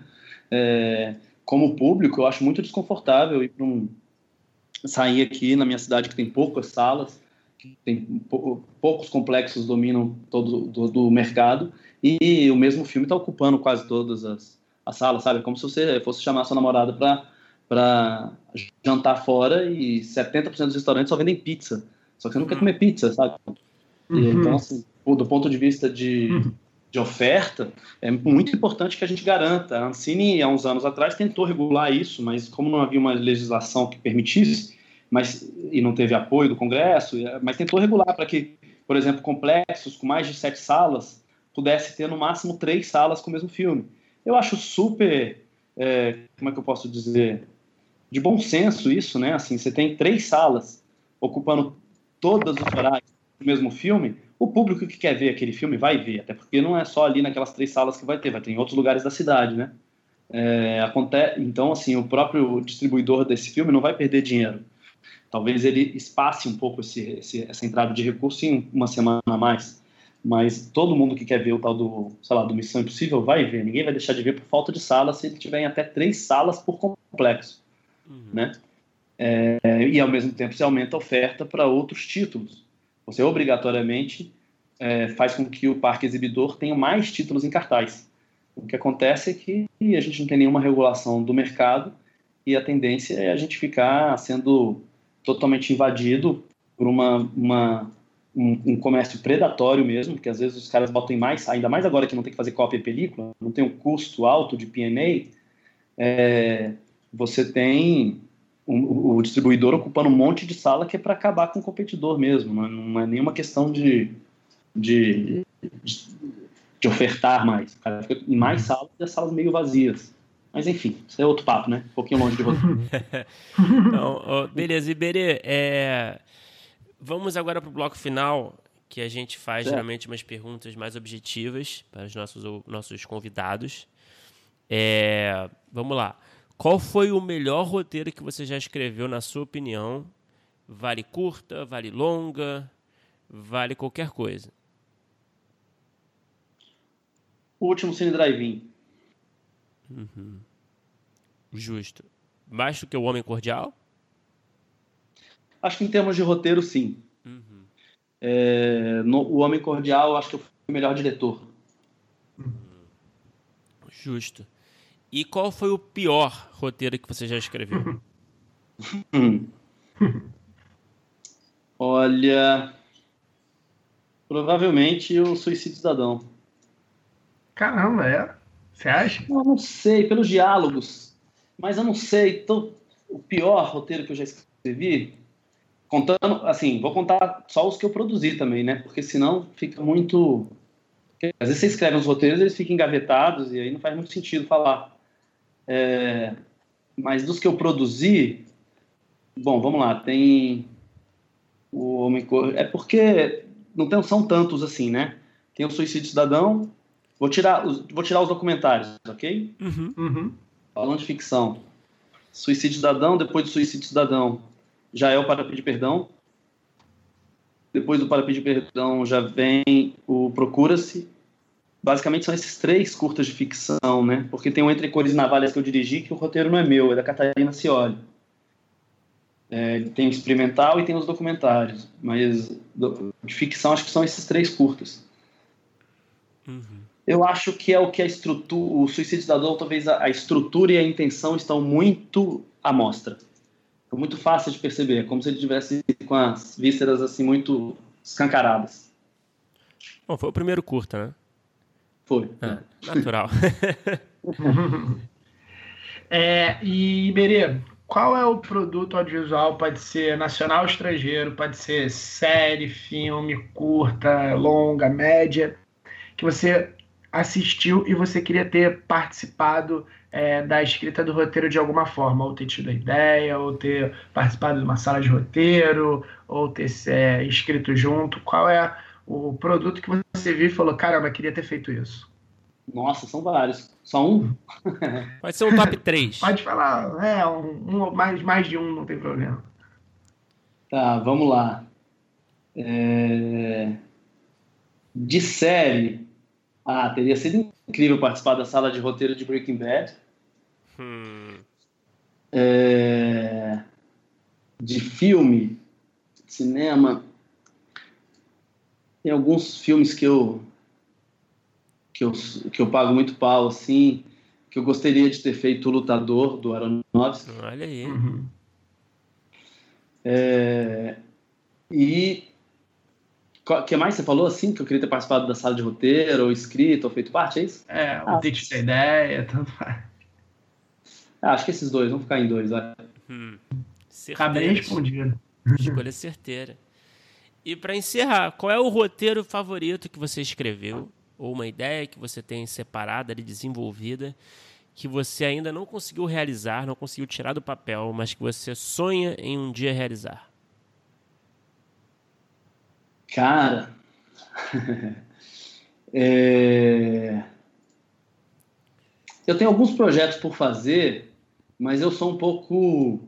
Como público, eu acho muito desconfortável ir para sair aqui na minha cidade, que tem poucas salas, que tem poucos complexos dominam todo do mercado, e o mesmo filme está ocupando quase todas as salas, sabe? Como se você fosse chamar sua namorada para jantar fora e 70% dos restaurantes só vendem pizza. Só que você não quer comer pizza, sabe? Então, assim, do ponto de vista de oferta, é muito importante que a gente garanta. A Ancine, há uns anos atrás, tentou regular isso, mas como não havia uma legislação que permitisse, e não teve apoio do Congresso, mas tentou regular para que, por exemplo, complexos com mais de 7 salas pudesse ter no máximo 3 salas com o mesmo filme. Eu acho super, como é que eu posso dizer, de bom senso isso, né? Assim, você tem 3 salas ocupando todas os horários do mesmo filme, o público que quer ver aquele filme vai ver, até porque não é só ali naquelas 3 salas que vai ter em outros lugares da cidade, né? Então, assim, o próprio distribuidor desse filme não vai perder dinheiro. Talvez ele espace um pouco essa entrada de recurso em uma semana a mais, mas todo mundo que quer ver o tal do Missão Impossível vai ver. Ninguém vai deixar de ver por falta de sala se ele tiver em até 3 salas por complexo, né? E ao mesmo tempo você aumenta a oferta para outros títulos. Você obrigatoriamente faz com que o parque exibidor tenha mais títulos em cartaz. O que acontece é que a gente não tem nenhuma regulação do mercado e a tendência é a gente ficar sendo totalmente invadido por um comércio predatório mesmo, porque às vezes os caras botam em mais, ainda mais agora que não tem que fazer cópia e película, não tem um custo alto de P&A, você tem o distribuidor ocupando um monte de sala que é para acabar com o competidor mesmo, não é nenhuma questão de ofertar mais. O cara fica em mais salas e as salas meio vazias. Mas enfim, isso é outro papo, né? Um pouquinho longe de você. Então, beleza. Iberê, vamos agora para o bloco final, que a gente faz geralmente umas perguntas mais objetivas para os nossos convidados. Vamos lá. Qual foi o melhor roteiro que você já escreveu, na sua opinião? Vale curta, vale longa, vale qualquer coisa. O Último Cine Drive-In. Justo. Mais do que O Homem Cordial? Acho que em termos de roteiro, sim. O Homem Cordial, acho que eu fui o melhor diretor. Justo. E qual foi o pior roteiro que você já escreveu? Olha, provavelmente o Suicídio Cidadão. Caramba, Você acha? Eu não sei, pelos diálogos, mas eu não sei. O pior roteiro que eu já escrevi, contando, assim, vou contar só os que eu produzi também, né? Porque senão fica muito... Às vezes você escreve uns roteiros, eles ficam engavetados e aí não faz muito sentido falar. Mas dos que eu produzi, bom, vamos lá, tem o Homem-Cor... É porque não são tantos assim, né? Tem o Suicídio Cidadão, vou tirar os documentários, ok? Uhum. Falando de ficção. Suicídio Cidadão, depois do Suicídio Cidadão já é o Para Pedir Perdão. Depois do Para Pedir Perdão já vem o Procura-se. Basicamente são esses 3 curtas de ficção, né? Porque tem o Entre Cores e Navalhas que eu dirigi, que o roteiro não é meu, é da Catarina Scioli. Tem o experimental e tem os documentários. Mas de ficção acho que são esses 3 curtas. Uhum. Eu acho que é o que a estrutura... O Suicídio Cidadão, talvez a estrutura e a intenção estão muito à mostra. É muito fácil de perceber, como se ele tivesse com as vísceras assim muito escancaradas. Bom, foi o primeiro curta, né? Foi. Natural. E, Iberê, qual é o produto audiovisual? Pode ser nacional ou estrangeiro, pode ser série, filme, curta, longa, média, que você assistiu e você queria ter participado da escrita do roteiro de alguma forma, ou ter tido a ideia, ou ter participado de uma sala de roteiro, ou ter escrito junto. Qual é o produto que você viu e falou, caramba, queria ter feito isso? Nossa, são vários. Só um? Pode ser um top 3. Pode falar, mais de um, não tem problema. Tá, vamos lá. De série, teria sido incrível participar da sala de roteiro de Breaking Bad. De filme, cinema, tem alguns filmes que eu pago muito pau, assim, que eu gostaria de ter feito O Lutador, do Aronofsky. Olha aí. Uhum. E o que mais você falou, assim, que eu queria ter participado da sala de roteiro, ou escrito, ou feito parte, é isso? Ou ter tido a ideia, tanto faz. Acho que esses dois, vamos ficar em 2, vai. Tá bem respondido. Escolha certeira. E para encerrar, qual é o roteiro favorito que você escreveu? Ou uma ideia que você tem separada, ali, desenvolvida, que você ainda não conseguiu realizar, não conseguiu tirar do papel, mas que você sonha em um dia realizar? Cara, eu tenho alguns projetos por fazer, mas eu sou um pouco...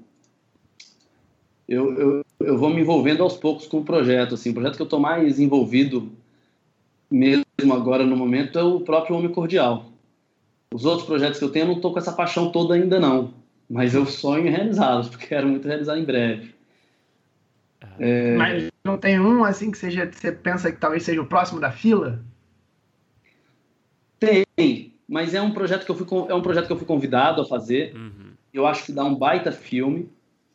Eu vou me envolvendo aos poucos com o projeto. Assim, o projeto que eu estou mais envolvido mesmo agora no momento é o próprio Homem Cordial. Os outros projetos que eu tenho, eu não estou com essa paixão toda ainda não, mas eu sonho em realizá-los, porque quero muito realizar em breve. Mas não tem um assim que você pensa que talvez seja o próximo da fila? Tem, mas é um projeto que eu fui convidado a fazer. Eu acho que dá um baita filme.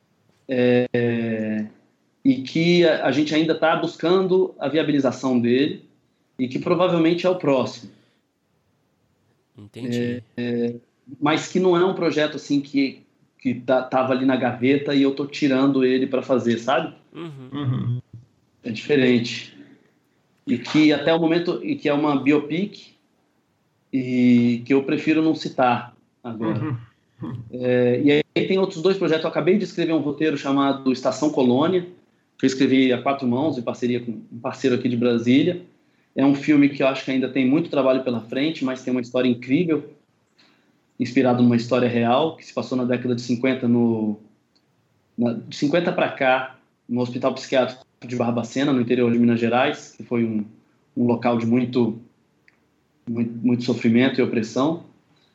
E que a gente ainda está buscando a viabilização dele e que provavelmente é o próximo. Entendi. Mas que não é um projeto assim que tava ali na gaveta e eu tô tirando ele para fazer, sabe? Uhum. É diferente. E que até o momento, e que é uma biopic e que eu prefiro não citar agora. E aí tem outros 2 projetos. Eu acabei de escrever um roteiro chamado Estação Colônia, que eu escrevi a 4 mãos, em parceria com um parceiro aqui de Brasília. É um filme que eu acho que ainda tem muito trabalho pela frente, mas tem uma história incrível, inspirado numa história real, que se passou na década de 50, de 50 para cá, no Hospital Psiquiátrico de Barbacena, no interior de Minas Gerais, que foi um local de muito sofrimento e opressão.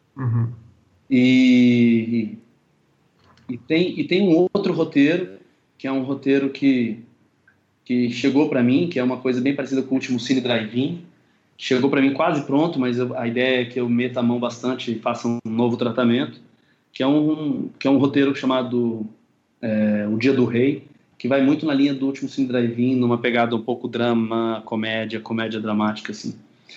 E tem um outro roteiro, que é um roteiro que chegou para mim, que é uma coisa bem parecida com o último Cine Drive-In. Chegou para mim quase pronto, mas a ideia é que eu meta a mão bastante e faça um novo tratamento, que é um roteiro chamado O Dia do Rei, que vai muito na linha do último Cine Drive-In, numa pegada um pouco drama, comédia dramática, assim.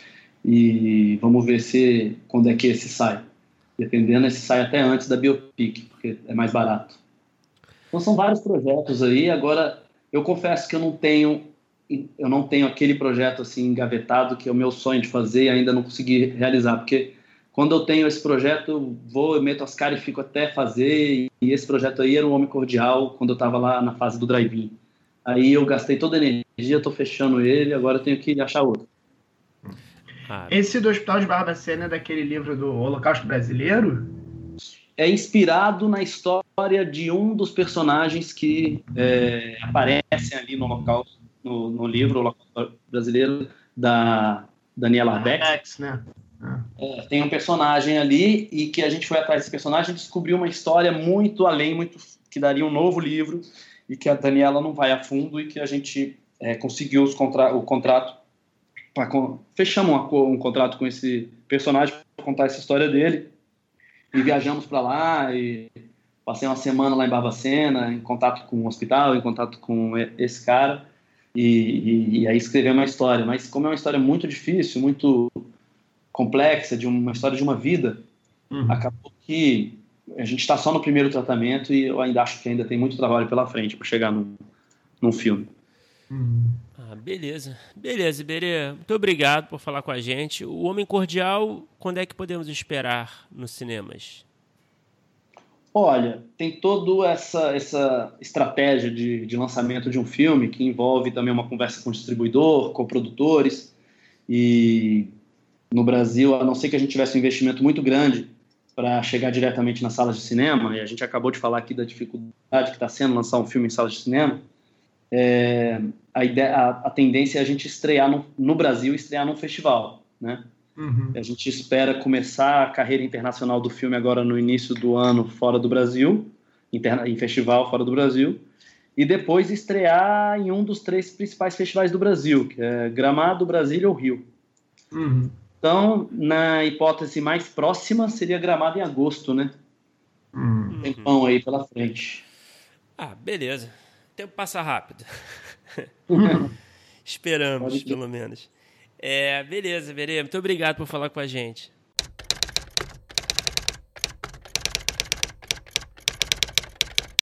e vamos ver quando é que esse sai. Dependendo, esse sai até antes da Biopic, porque é mais barato. Então são vários projetos aí. Agora, eu confesso que eu não tenho aquele projeto assim engavetado que é o meu sonho de fazer e ainda não consegui realizar, porque quando eu tenho esse projeto, eu meto as caras e fico até fazer, e esse projeto aí era o Homem Cordial, quando eu estava lá na fase do drive-in. Aí eu gastei toda a energia, estou fechando ele, agora eu tenho que achar outro. Esse do Hospital de Barbacena é daquele livro do Holocausto Brasileiro? É inspirado na história de um dos personagens que aparecem ali no Holocausto, no livro Holocausto Brasileiro, da Daniela Arbex, né? Tem um personagem ali e que a gente foi atrás desse personagem e descobriu uma história muito além, que daria um novo livro e que a Daniela não vai a fundo e que a gente conseguiu o contrato, fechamos um contrato com esse personagem para contar essa história dele e viajamos para lá e passei uma semana lá em Barbacena, em contato com o hospital, em contato com esse cara e aí escrever uma história, mas como é uma história muito difícil, muito complexa, de uma história de uma vida, acabou que a gente está só no primeiro tratamento e eu ainda acho que ainda tem muito trabalho pela frente para chegar num filme. Beleza, Iberê. Muito obrigado por falar com a gente. O Homem Cordial, quando é que podemos esperar nos cinemas? Olha, tem toda essa estratégia de lançamento de um filme que envolve também uma conversa com o distribuidor, com produtores, e no Brasil, a não ser que a gente tivesse um investimento muito grande para chegar diretamente nas salas de cinema, e a gente acabou de falar aqui da dificuldade que está sendo lançar um filme em salas de cinema, a tendência é a gente estrear no Brasil, estrear num festival, né? A gente espera começar a carreira internacional do filme agora no início do ano fora do Brasil, em festival fora do Brasil, e depois estrear em um dos 3 principais festivais do Brasil, que é Gramado, Brasília ou Rio. Então, na hipótese mais próxima, seria Gramado em agosto, né? Tem pão aí pela frente. Beleza. O tempo passa rápido. Esperamos, pelo menos. Beleza, Iberê. Muito obrigado por falar com a gente.